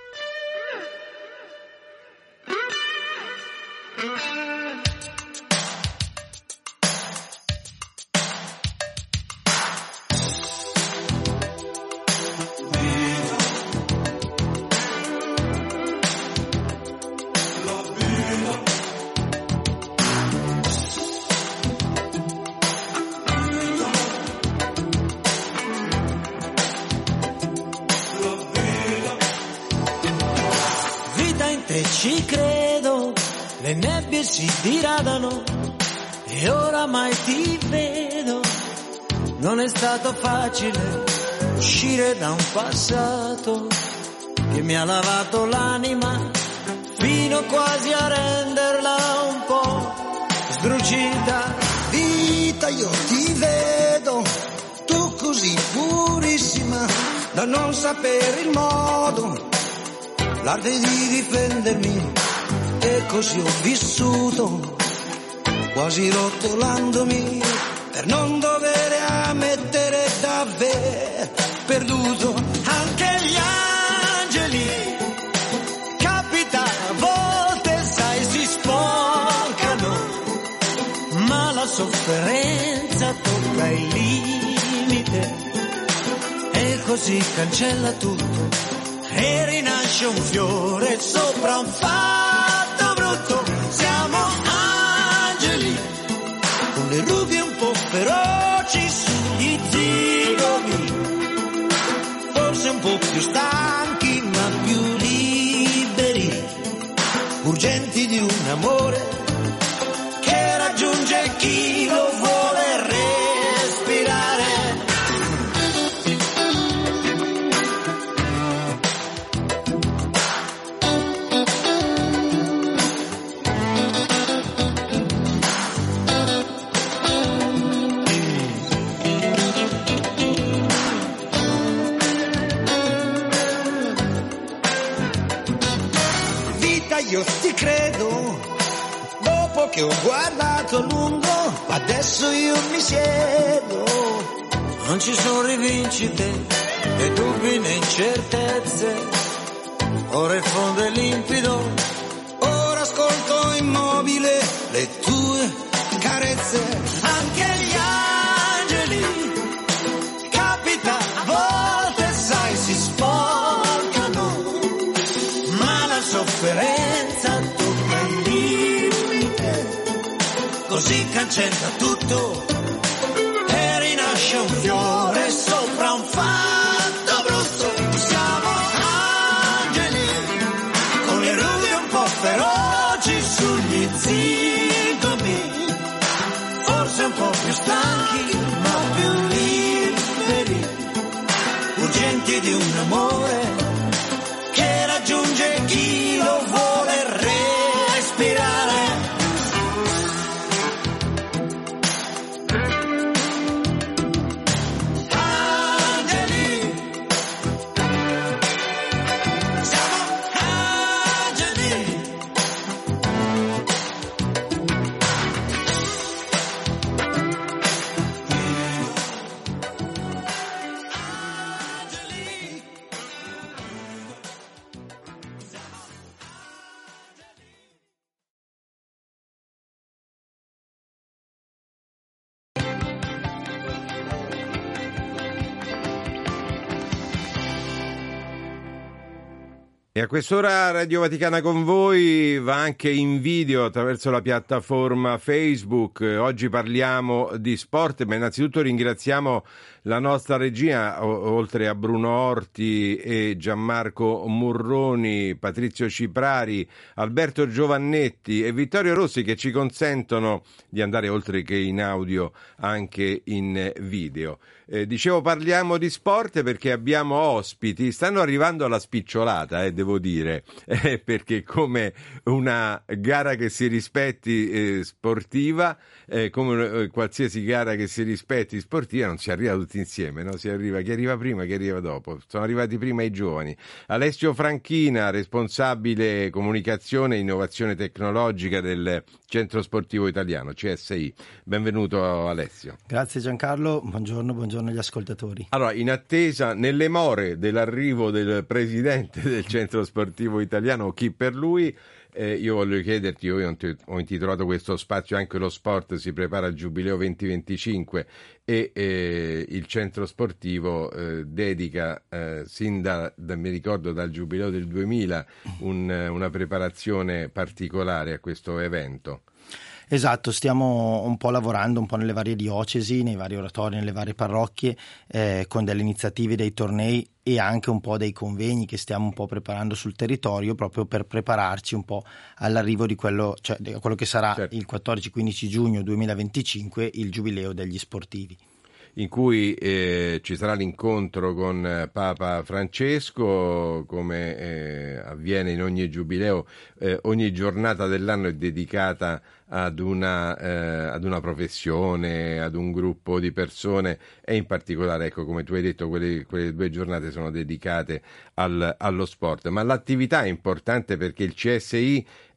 Ci credo, le nebbie si diradano e oramai ti vedo. Non è stato facile uscire da un passato che mi ha lavato l'anima fino quasi a renderla un po' sdrucita. Vita, io ti vedo, tu così purissima da non sapere il modo, l'arte di difendermi, e così ho vissuto, quasi rotolandomi per non dover ammettere d'aver perduto anche gli angeli. Capita a volte, sai, si sporcano, ma la sofferenza tocca il limite e così cancella tutto e rinasce un fiore sopra un fatto brutto. Siamo angeli con le rughe un po' feroci sugli zigomi, forse un po' più stanchi ma più liberi, urgenti di un amore che raggiunge chi lo vuole respirare. Io ti credo, dopo che ho guardato a lungo, adesso io mi siedo. Non ci sono rivincite, né dubbi né incertezze, ora il fondo è limpido, ora ascolto immobile le tue carezze. Anche gli angeli, capita a volte, sai, si sporcano, ma la sofferenza tocca il limite, così cancella tutto e rinasce un fiore sopra un fatto brutto. Siamo angeli con le rughe un po' feroci sugli zigomi, forse un po' più stanchi ma più liberi, urgenti di un amore che raggiunge chi lo vuole respirare. Angeli, siamo angeli. E a quest'ora Radio Vaticana con voi va anche in video attraverso la piattaforma Facebook. Oggi parliamo di sport, ma innanzitutto ringraziamo la nostra regia, o- oltre a Bruno Orti e Gianmarco Murroni, Patrizio Ciprari, Alberto Giovannetti e Vittorio Rossi, che ci consentono di andare oltre che in audio anche in video. Eh, dicevo, parliamo di sport perché abbiamo ospiti, stanno arrivando alla spicciolata, eh, devo dire, eh, perché come una gara che si rispetti eh, sportiva, eh, come eh, qualsiasi gara che si rispetti sportiva, non si arriva tutti insieme, no? Si arriva, chi arriva prima, chi arriva dopo. Sono arrivati prima i giovani. Alessio Franchina, responsabile comunicazione e innovazione tecnologica del Centro Sportivo Italiano, C S I. Benvenuto Alessio. Grazie Giancarlo, buongiorno, buongiorno agli ascoltatori. Allora, in attesa, nelle more dell'arrivo del presidente del Centro Sportivo Italiano, chi per lui, eh, io voglio chiederti, io ho intitolato questo spazio anche lo sport si prepara al Giubileo venti venticinque e eh, il Centro Sportivo eh, dedica, eh, sin da, da, mi ricordo dal Giubileo del duemila, un, una preparazione particolare a questo evento. Esatto, stiamo un po' lavorando un po' nelle varie diocesi, nei vari oratori, nelle varie parrocchie, eh, con delle iniziative, dei tornei e anche un po' dei convegni che stiamo un po' preparando sul territorio proprio per prepararci un po' all'arrivo di quello, cioè di quello che sarà certo. il quattordici quindici giugno duemilaventicinque, il Giubileo degli sportivi. In cui eh, ci sarà l'incontro con Papa Francesco, come eh, avviene in ogni giubileo, eh, ogni giornata dell'anno è dedicata ad una, eh, ad una professione, ad un gruppo di persone e in particolare, ecco, come tu hai detto, quelle, quelle due giornate sono dedicate al, allo sport. Ma l'attività è importante perché il C S I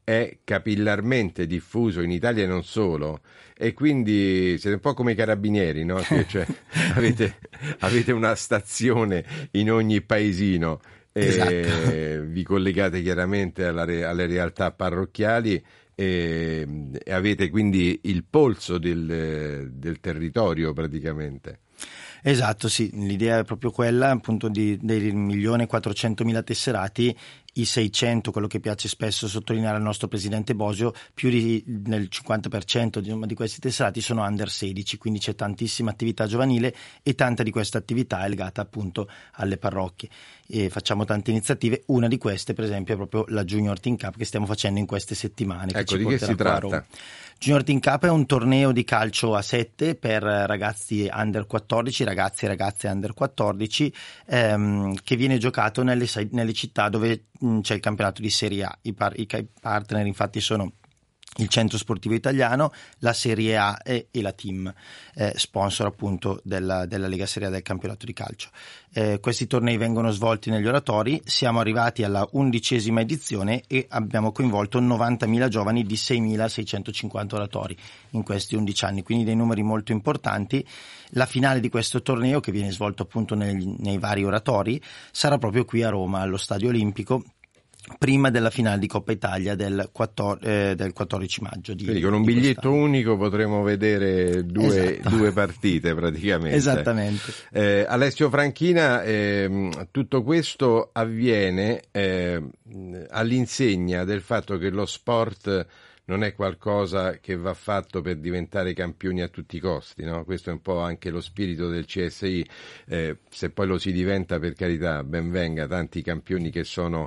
è capillarmente diffuso in Italia e non solo, e quindi siete un po' come i carabinieri, no? Cioè, avete, avete una stazione in ogni paesino e Esatto. vi collegate chiaramente alla re- alle realtà parrocchiali e, e avete quindi il polso del, del territorio praticamente. Esatto, sì, l'idea è proprio quella, appunto, di, dei milione e quattrocentomila tesserati, i seicento, quello che piace spesso sottolineare al nostro presidente Bosio, più di, nel cinquanta per cento di, di questi tesserati sono under sedici, quindi c'è tantissima attività giovanile e tanta di questa attività è legata appunto alle parrocchie. E facciamo tante iniziative, una di queste per esempio è proprio la Junior Team Cup che stiamo facendo in queste settimane. Ecco, che di ci che si porterà qua a Roma. tratta? Junior Team Cup è un torneo di calcio a sette per ragazzi under quattordici, ragazzi e ragazze under quattordici, ehm, che viene giocato nelle, nelle città dove mh, c'è il campionato di Serie A. I, par- i partner infatti sono il Centro Sportivo Italiano, la Serie A e, e la Team, eh, sponsor appunto della, della Lega Serie A del campionato di calcio. Eh, questi tornei vengono svolti negli oratori, siamo arrivati alla undicesima edizione e abbiamo coinvolto novantamila giovani di seimilaseicentocinquanta oratori in questi undici anni, quindi dei numeri molto importanti. La finale di questo torneo, che viene svolto appunto nei, nei vari oratori, sarà proprio qui a Roma, allo Stadio Olimpico, prima della finale di Coppa Italia del, quattordici, eh, del quattordici maggio. Di, Quindi con un di biglietto quest'anno. unico potremo vedere due, Esatto. due partite praticamente. Esattamente. Eh, Alessio Franchina, ehm, tutto questo avviene eh, all'insegna del fatto che lo sport non è qualcosa che va fatto per diventare campioni a tutti i costi, no? Questo è un po' anche lo spirito del C S I, eh, se poi lo si diventa, per carità, ben venga, tanti campioni che sono,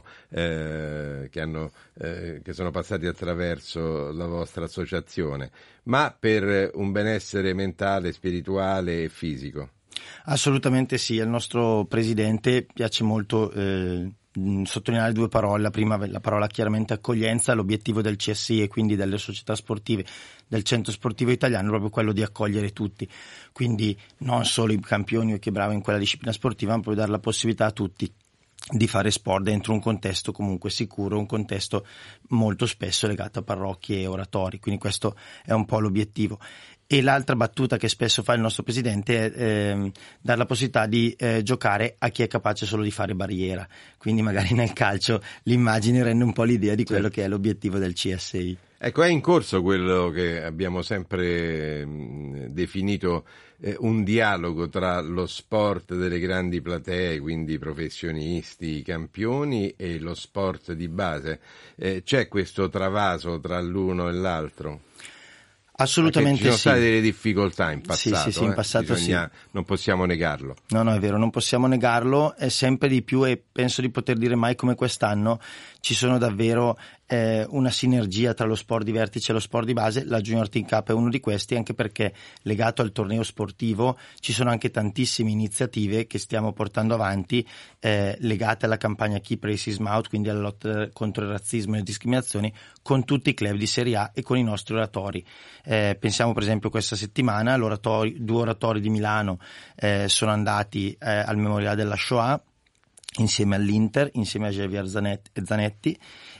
eh, che hanno, eh, che sono passati attraverso la vostra associazione, ma per un benessere mentale, spirituale e fisico. Assolutamente sì, al nostro presidente piace molto eh, sottolineare due parole. La prima, la parola chiaramente accoglienza. L'obiettivo del C S I e quindi delle società sportive, del Centro Sportivo Italiano, è proprio quello di accogliere tutti, quindi non solo i campioni o chi è bravo in quella disciplina sportiva, ma proprio dare la possibilità a tutti di fare sport dentro un contesto comunque sicuro, un contesto molto spesso legato a parrocchie e oratori, quindi questo è un po' l'obiettivo. E l'altra battuta che spesso fa il nostro presidente è eh, dare la possibilità di eh, giocare a chi è capace solo di fare barriera, quindi magari nel calcio l'immagine rende un po' l'idea di quello che è l'obiettivo del C S I. Ecco, è in corso quello che abbiamo sempre mh, definito eh, un dialogo tra lo sport delle grandi platee, quindi i professionisti, i campioni, e lo sport di base. Eh, c'è questo travaso tra l'uno e l'altro? Assolutamente Perché ci sono sì. state delle difficoltà in passato, Sì, sì, sì, in eh? passato Bisogna, sì. non possiamo negarlo. No, no, è vero, non possiamo negarlo, è sempre di più, e penso di poter dire mai come quest'anno ci sono davvero eh, una sinergia tra lo sport di vertice e lo sport di base. La Junior Team Cup è uno di questi, anche perché legato al torneo sportivo ci sono anche tantissime iniziative che stiamo portando avanti eh, legate alla campagna Keep Racism Out, quindi alla lotta contro il razzismo e le discriminazioni, con tutti i club di Serie A e con i nostri oratori. Eh, pensiamo per esempio questa settimana l'oratori, due oratori di Milano eh, sono andati eh, al Memoriale della Shoah insieme all'Inter, insieme a Javier Zanetti, Zanetti,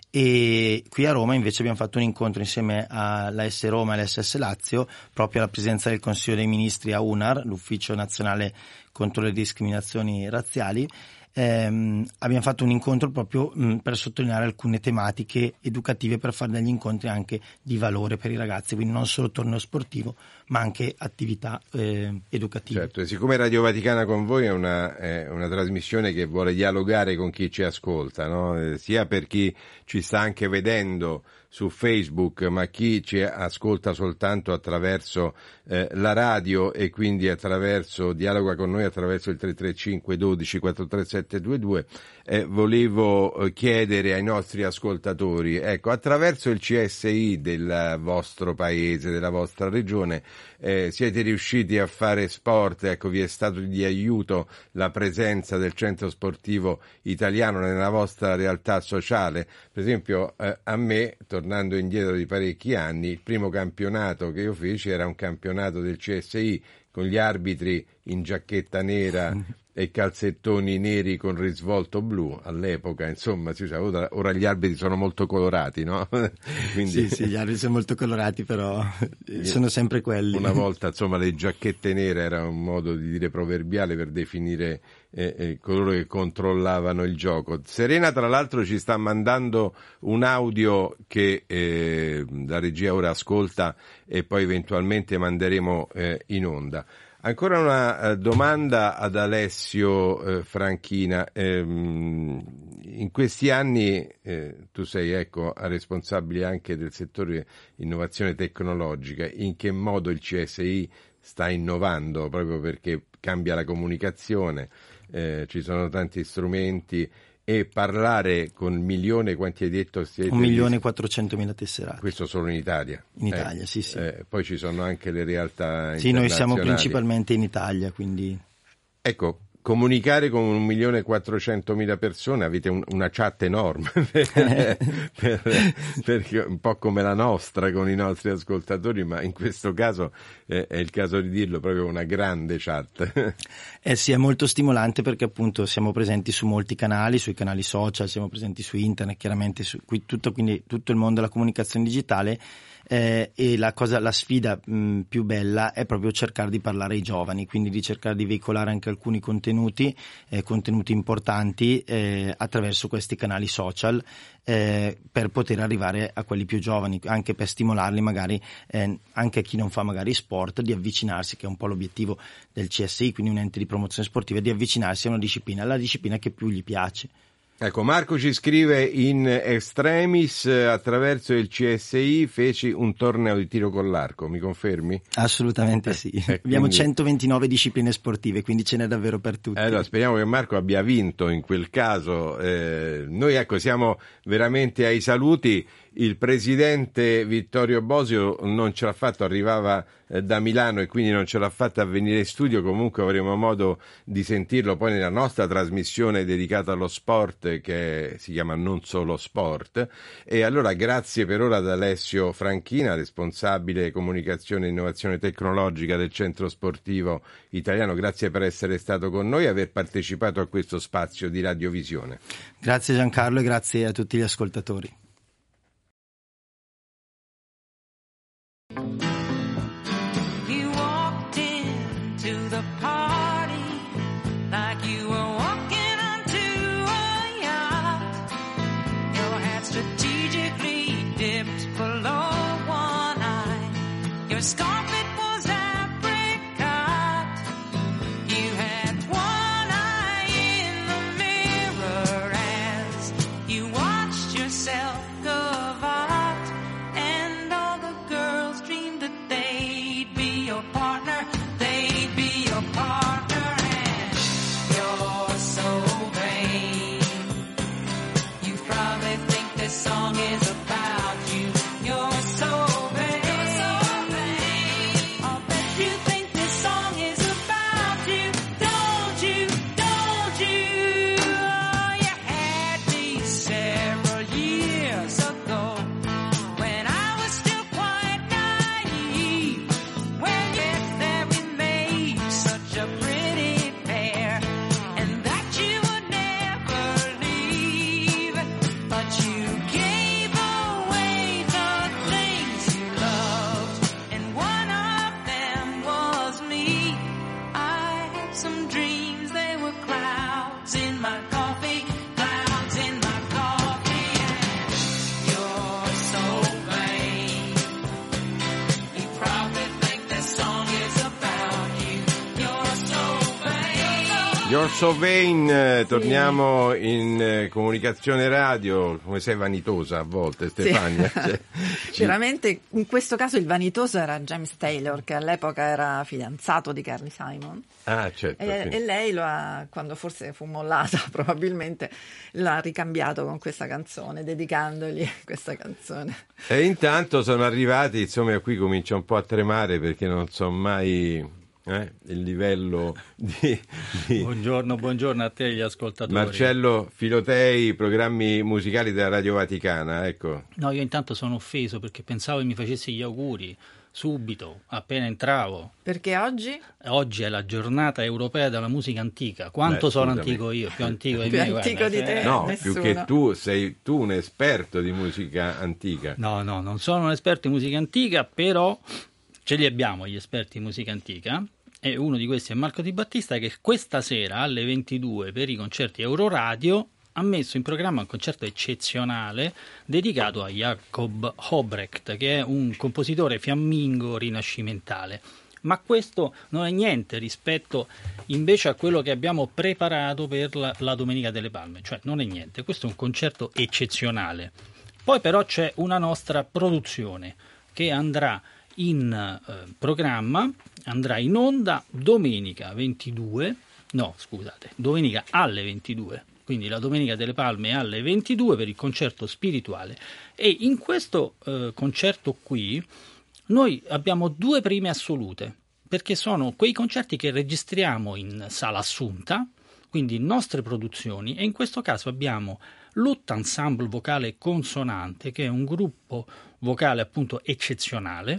e qui a Roma invece abbiamo fatto un incontro insieme alla S Roma e all'S S Lazio, proprio alla presenza del Consiglio dei Ministri a U N A R, l'Ufficio Nazionale contro le Discriminazioni Razziali. Eh, abbiamo fatto un incontro proprio mh, per sottolineare alcune tematiche educative, per fare degli incontri anche di valore per i ragazzi, quindi non solo torneo sportivo ma anche attività eh, educative. Certo, e siccome Radio Vaticana con voi è una, è una trasmissione che vuole dialogare con chi ci ascolta, no? Eh, sia per chi ci sta anche vedendo su Facebook, ma chi ci ascolta soltanto attraverso eh, la radio, e quindi attraverso dialoga con noi attraverso il tre tre cinque dodici quattrotré sette due due, eh, volevo chiedere ai nostri ascoltatori, ecco, attraverso il C S I del vostro paese, della vostra regione, eh, siete riusciti a fare sport, ecco, vi è stato di aiuto la presenza del Centro Sportivo Italiano nella vostra realtà sociale? Per esempio eh, a me, tornando indietro di parecchi anni, il primo campionato che io feci era un campionato del C S I con gli arbitri in giacchetta nera e calzettoni neri con risvolto blu all'epoca, insomma, si usava. Ora, ora gli arbitri sono molto colorati, no? Quindi... Sì, sì, gli arbitri sono molto colorati, però sono sempre quelli. Una volta, insomma, le giacchette nere era un modo di dire proverbiale per definire eh, eh, coloro che controllavano il gioco. Serena, tra l'altro, ci sta mandando un audio che eh, la regia ora ascolta e poi eventualmente manderemo eh, in onda. Ancora una uh, domanda ad Alessio uh, Franchina. Ehm, in questi anni eh, tu sei ecco, responsabile anche del settore innovazione tecnologica. In che modo il C S I sta innovando, proprio perché cambia la comunicazione, eh, ci sono tanti strumenti, e parlare con un milione, quanti hai detto? Siete? Un milione e quattrocentomila tesserati. Questo solo in Italia? In Italia, eh, sì, sì. Eh, poi ci sono anche le realtà sì, noi siamo principalmente in Italia, quindi... Ecco, comunicare con un milione e quattrocentomila persone, avete un, una chat enorme, per, per, perché un po' come la nostra con i nostri ascoltatori, ma in questo caso eh, è il caso di dirlo, proprio una grande chat. Eh sì, è molto stimolante perché appunto siamo presenti su molti canali, sui canali social, siamo presenti su internet, chiaramente su qui, tutto, quindi tutto il mondo della comunicazione digitale. Eh, e la cosa, la sfida mh, più bella è proprio cercare di parlare ai giovani, quindi di cercare di veicolare anche alcuni contenuti, eh, contenuti importanti eh, attraverso questi canali social, eh, per poter arrivare a quelli più giovani, anche per stimolarli magari, eh, anche a chi non fa magari sport, di avvicinarsi, che è un po' l'obiettivo del C S I, quindi un ente di promozione sportiva, di avvicinarsi a una disciplina, alla disciplina che più gli piace. Ecco, Marco ci scrive: in extremis, attraverso il C S I feci un torneo di tiro con l'arco, mi confermi? Assolutamente sì, eh, abbiamo quindi... centoventinove discipline sportive, quindi ce n'è davvero per tutti. Allora, speriamo che Marco abbia vinto in quel caso. Eh, noi ecco siamo veramente ai saluti. Il presidente Vittorio Bosio non ce l'ha fatto, arrivava eh, da Milano e quindi non ce l'ha fatta a venire in studio. Comunque avremo modo di sentirlo poi nella nostra trasmissione dedicata allo sport, che si chiama Non Solo Sport. E allora grazie per ora ad Alessio Franchina, responsabile comunicazione e innovazione tecnologica del Centro Sportivo Italiano. Grazie per essere stato con noi e aver partecipato a questo spazio di Radiovisione. Grazie Giancarlo e grazie a tutti gli ascoltatori. You walked into the party like you were walking onto a yacht. Your hat strategically dipped below one eye. Your scarf, it was apricot. You had one eye in the mirror as you watched yourself go out. And all the girls dreamed that they'd be your partner, they'd be your partner, and you're so vain. You probably think this song is about you. You're so vain. You're so vain. I'll bet you think this song is about you. Don't you? Don't you? Oh, you had me several years ago when I was still quite naive. When yes, there we made such a pretty pair, and that you would never leave. But you gave away the things you loved, and one of them was me. I had some dreams, they were clouds in my coffee, clouds in my coffee, and you're so vain. You probably think this song is about you. You're so vain. You're so vain, eh, torniamo in eh, comunicazione radio. Come sei vanitosa a volte, Stefania? Cioè, ci- Veramente in questo caso il vanitoso era James Taylor, che all'epoca era fidanzato di Carly Simon. Ah, certo. E, sì. e lei lo ha, quando forse fu mollata, probabilmente l'ha ricambiato con questa canzone, dedicandogli questa canzone. E intanto sono arrivati, insomma, io qui comincio un po' a tremare perché non so mai eh, il livello di, di Buongiorno, buongiorno a te e agli ascoltatori. Marcello Filotei, programmi musicali della Radio Vaticana, ecco. No, io intanto sono offeso perché pensavo che mi facessi gli auguri. subito, appena entravo. Perché oggi? Oggi è la giornata europea della musica antica. Quanto Beh, sono scusami. antico io? Più antico di Più me. antico guarda, di te. eh. No, nessuno. più che tu, sei tu un esperto di musica antica. No, no, non sono un esperto di musica antica, però ce li abbiamo gli esperti di musica antica. E uno di questi è Marco Di Battista, che questa sera alle ventidue per i concerti Euroradio ha messo in programma un concerto eccezionale dedicato a Jacob Hobrecht, che è un compositore fiammingo rinascimentale. Ma questo non è niente rispetto invece a quello che abbiamo preparato per la, la Domenica delle Palme, cioè non è niente, questo è un concerto eccezionale. Poi però c'è una nostra produzione che andrà in eh, programma, andrà in onda domenica ventidue, no scusate, domenica alle ventidue, quindi la Domenica delle Palme alle ventidue per il concerto spirituale. E in questo eh, concerto qui noi abbiamo due prime assolute, perché sono quei concerti che registriamo in Sala Assunta, quindi nostre produzioni, e in questo caso abbiamo l'U T Ensemble Vocale Consonante, che è un gruppo vocale appunto eccezionale,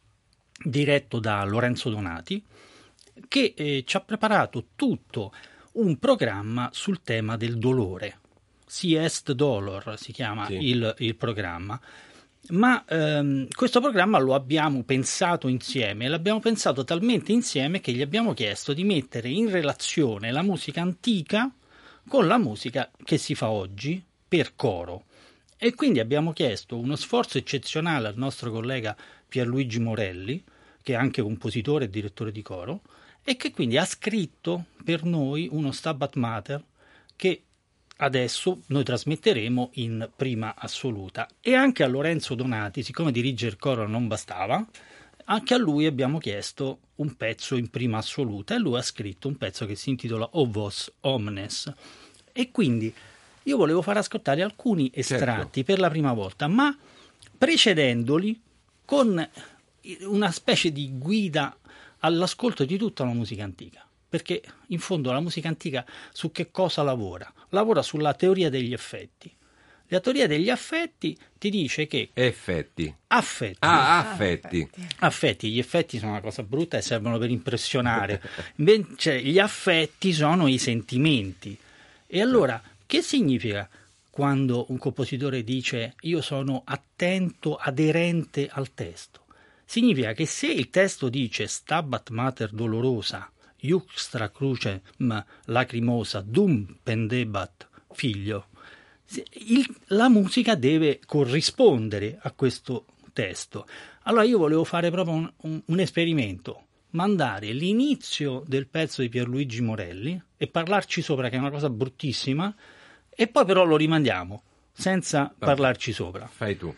diretto da Lorenzo Donati, che eh, ci ha preparato tutto un programma sul tema del dolore. Si est dolor si chiama Sì. il, il programma. Ma ehm, questo programma lo abbiamo pensato insieme, l'abbiamo pensato talmente insieme che gli abbiamo chiesto di mettere in relazione la musica antica con la musica che si fa oggi per coro. E quindi abbiamo chiesto uno sforzo eccezionale al nostro collega Pierluigi Morelli, che è anche compositore e direttore di coro, e che quindi ha scritto per noi uno Stabat Mater che adesso noi trasmetteremo in prima assoluta. E anche a Lorenzo Donati, siccome dirigere il coro non bastava, anche a lui abbiamo chiesto un pezzo in prima assoluta, e lui ha scritto un pezzo che si intitola O Vos Omnes. E quindi io volevo far ascoltare alcuni estratti Certo. per la prima volta, ma precedendoli con una specie di guida all'ascolto di tutta la musica antica, perché in fondo la musica antica su che cosa lavora? Lavora sulla teoria degli effetti. La teoria degli affetti ti dice che Effetti. affetti, Ah, affetti. affetti, gli effetti sono una cosa brutta e servono per impressionare, invece gli affetti sono i sentimenti. E allora che significa quando un compositore dice io sono attento, aderente al testo? Significa che se il testo dice Stabat Mater dolorosa, iuxtra crucem lacrimosa, dum pendebat figlio, il, la musica deve corrispondere a questo testo. Allora io volevo fare proprio un, un, un esperimento, mandare l'inizio del pezzo di Pierluigi Morelli e parlarci sopra, che è una cosa bruttissima, e poi però lo rimandiamo senza Vabbè. parlarci sopra. Fai tu.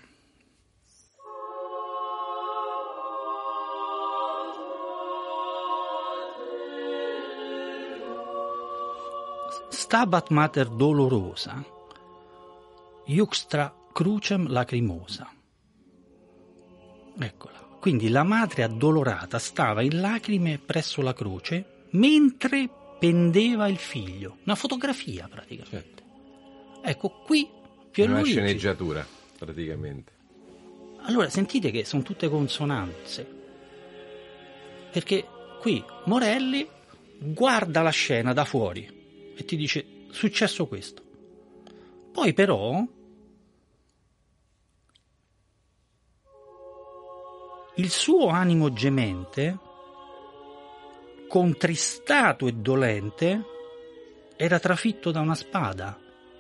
Stabat Mater dolorosa, iuxtra crucem lacrimosa. Eccola. Quindi la madre addolorata stava in lacrime presso la croce mentre pendeva il figlio. Una fotografia praticamente. Ecco, qui Pierluigi. Una sceneggiatura, praticamente. Allora sentite che sono tutte consonanze. Perché qui Morelli guarda la scena da fuori e ti dice successo questo. Poi però il suo animo gemente, contristato e dolente, era trafitto da una spada.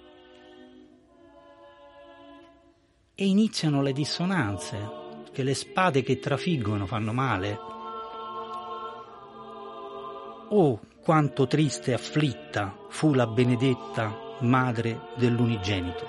E iniziano le dissonanze, che le spade che trafiggono fanno male. Oh, quanto triste e afflitta fu la benedetta madre dell'unigenito.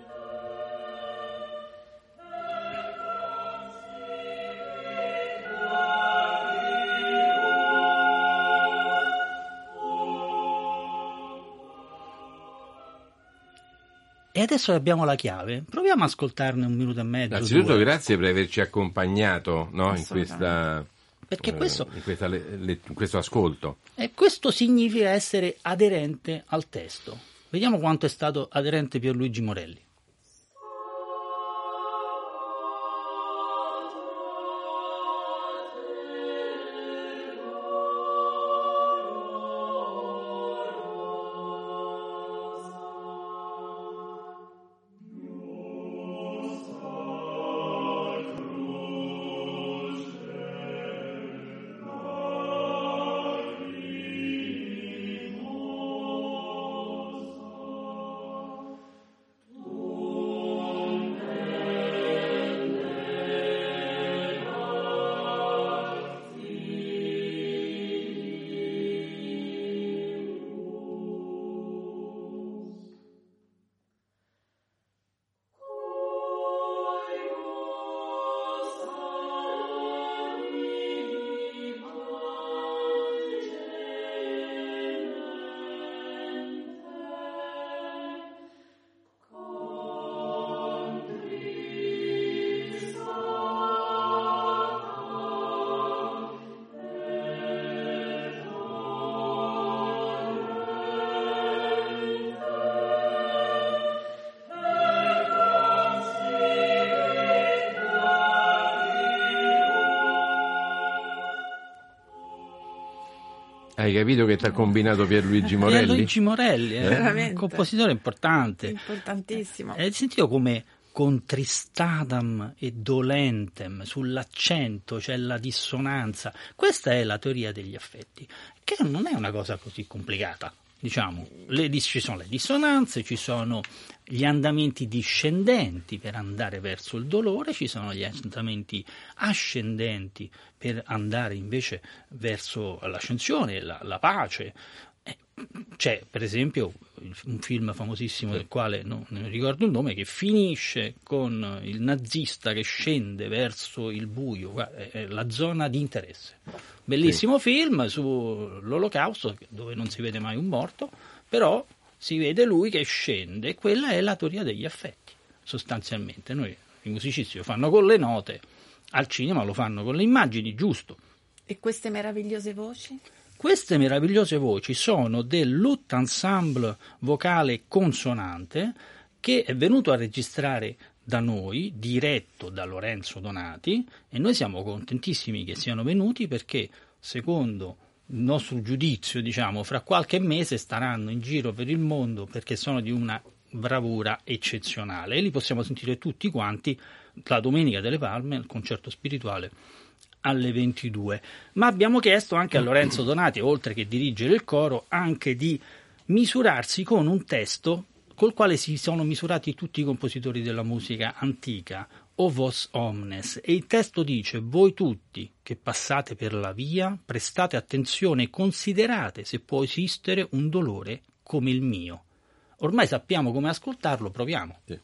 E adesso abbiamo la chiave. Proviamo a ascoltarne un minuto e mezzo. Innanzitutto due. grazie per averci accompagnato, no, in questa Perché eh, questo- in, questa le- le- in questo ascolto. E questo significa essere aderente al testo. Vediamo quanto è stato aderente Pierluigi Morelli. Hai capito che ti ha combinato Pierluigi Morelli? Pierluigi Morelli, è Veramente. un compositore importante. Importantissimo. Hai sentito come contristadam e dolentem, sull'accento c'è la dissonanza? Questa è la teoria degli affetti, che non è una cosa così complicata. Diciamo, le, ci sono le dissonanze, ci sono gli andamenti discendenti per andare verso il dolore, ci sono gli andamenti ascendenti per andare invece verso l'ascensione, la, la pace. Eh, c'è per esempio un film famosissimo del quale non, non ricordo il nome, che finisce con il nazista che scende verso il buio, guarda, è la zona di interesse. Bellissimo sì. Film sull'Olocausto, dove non si vede mai un morto, però si vede lui che scende, e quella è la teoria degli affetti, sostanzialmente. Noi, i musicisti, lo fanno con le note, al cinema lo fanno con le immagini, giusto. E queste meravigliose voci? Queste meravigliose voci sono del Lut Ensemble Vocale Consonante, che è venuto a registrare da noi, diretto da Lorenzo Donati, e noi siamo contentissimi che siano venuti perché, secondo il nostro giudizio, diciamo, fra qualche mese staranno in giro per il mondo, perché sono di una bravura eccezionale, e li possiamo sentire tutti quanti la Domenica delle Palme, il concerto spirituale alle ventidue. Ma abbiamo chiesto anche a Lorenzo Donati, oltre che dirigere il coro, anche di misurarsi con un testo col quale si sono misurati tutti i compositori della musica antica, O vos omnes, e il testo dice: voi tutti che passate per la via, prestate attenzione e considerate se può esistere un dolore come il mio. Ormai sappiamo come ascoltarlo, proviamo. Sì.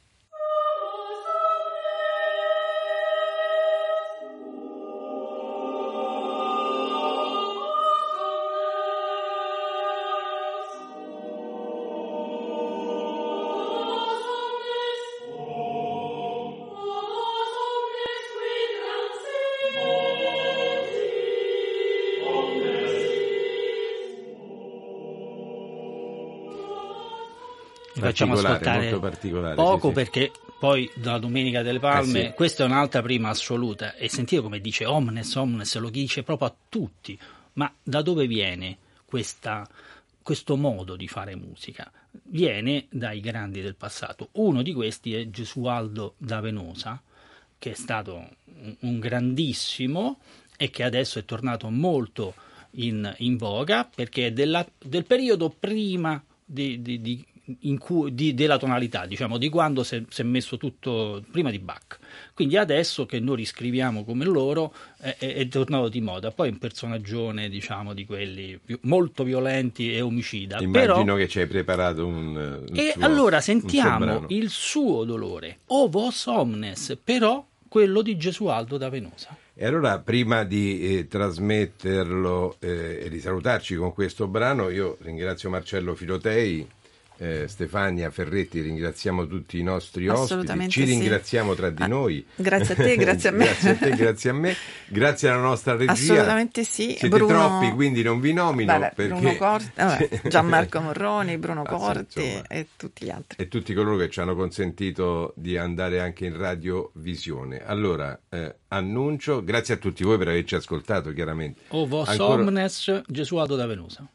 Facciamo ascoltare molto particolare, poco, sì, sì. Perché poi dalla Domenica delle Palme, eh sì. Questa è un'altra prima assoluta, e sentite come dice omnes, omnes, lo dice proprio a tutti. Ma da dove viene questa, questo modo di fare musica? Viene dai grandi del passato. Uno di questi è Gesualdo da Venosa, che è stato un grandissimo e che adesso è tornato molto in, in voga, perché è della, del periodo prima di, di, di In cui, di, della tonalità, diciamo, di quando si è messo tutto prima di Bach. Quindi adesso che noi riscriviamo come loro è, è, è tornato di moda. Poi è un personaggione, diciamo, di quelli molto violenti e omicida. Immagino Però... che ci hai preparato un, un e suo, allora un sentiamo suo il suo dolore, O vos omnes, però quello di Gesualdo da Venosa. E allora, prima di eh, trasmetterlo eh, e di salutarci con questo brano, io ringrazio Marcello Filotei, Eh, Stefania Ferretti, ringraziamo tutti i nostri ospiti, ci sì. ringraziamo tra di noi. Grazie a te, grazie a me. Grazie a te, grazie a me, grazie alla nostra regia. Assolutamente sì. Siete Bruno... troppi, quindi non vi nomino. Vabbè, perché... Bruno Corti, vabbè, Gianmarco Morroni, Bruno ah, Corti sì, e tutti gli altri. E tutti coloro che ci hanno consentito di andare anche in radiovisione. Allora, eh, annuncio, grazie a tutti voi per averci ascoltato, chiaramente. O vos Ancora... omnes, Gesualdo da Venosa.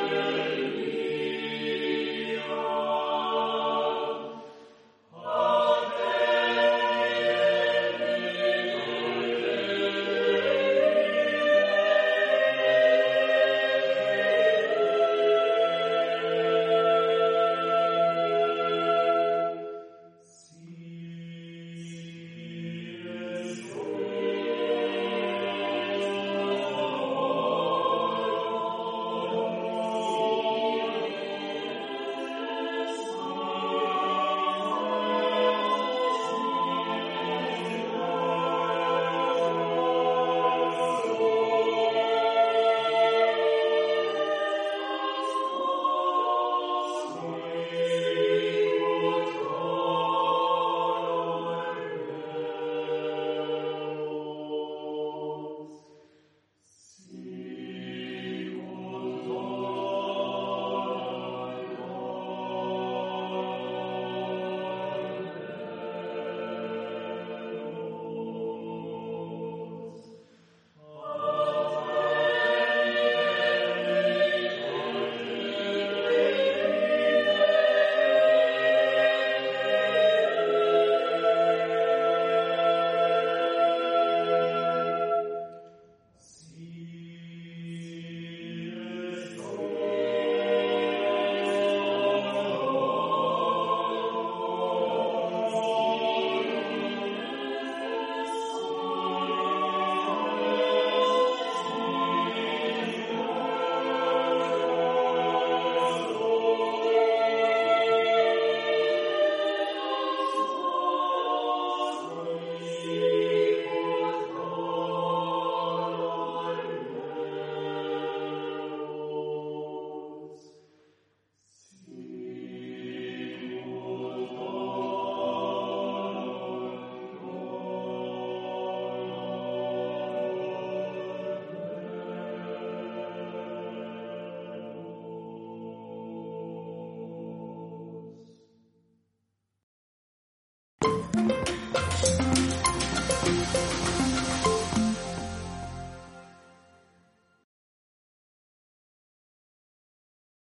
Oh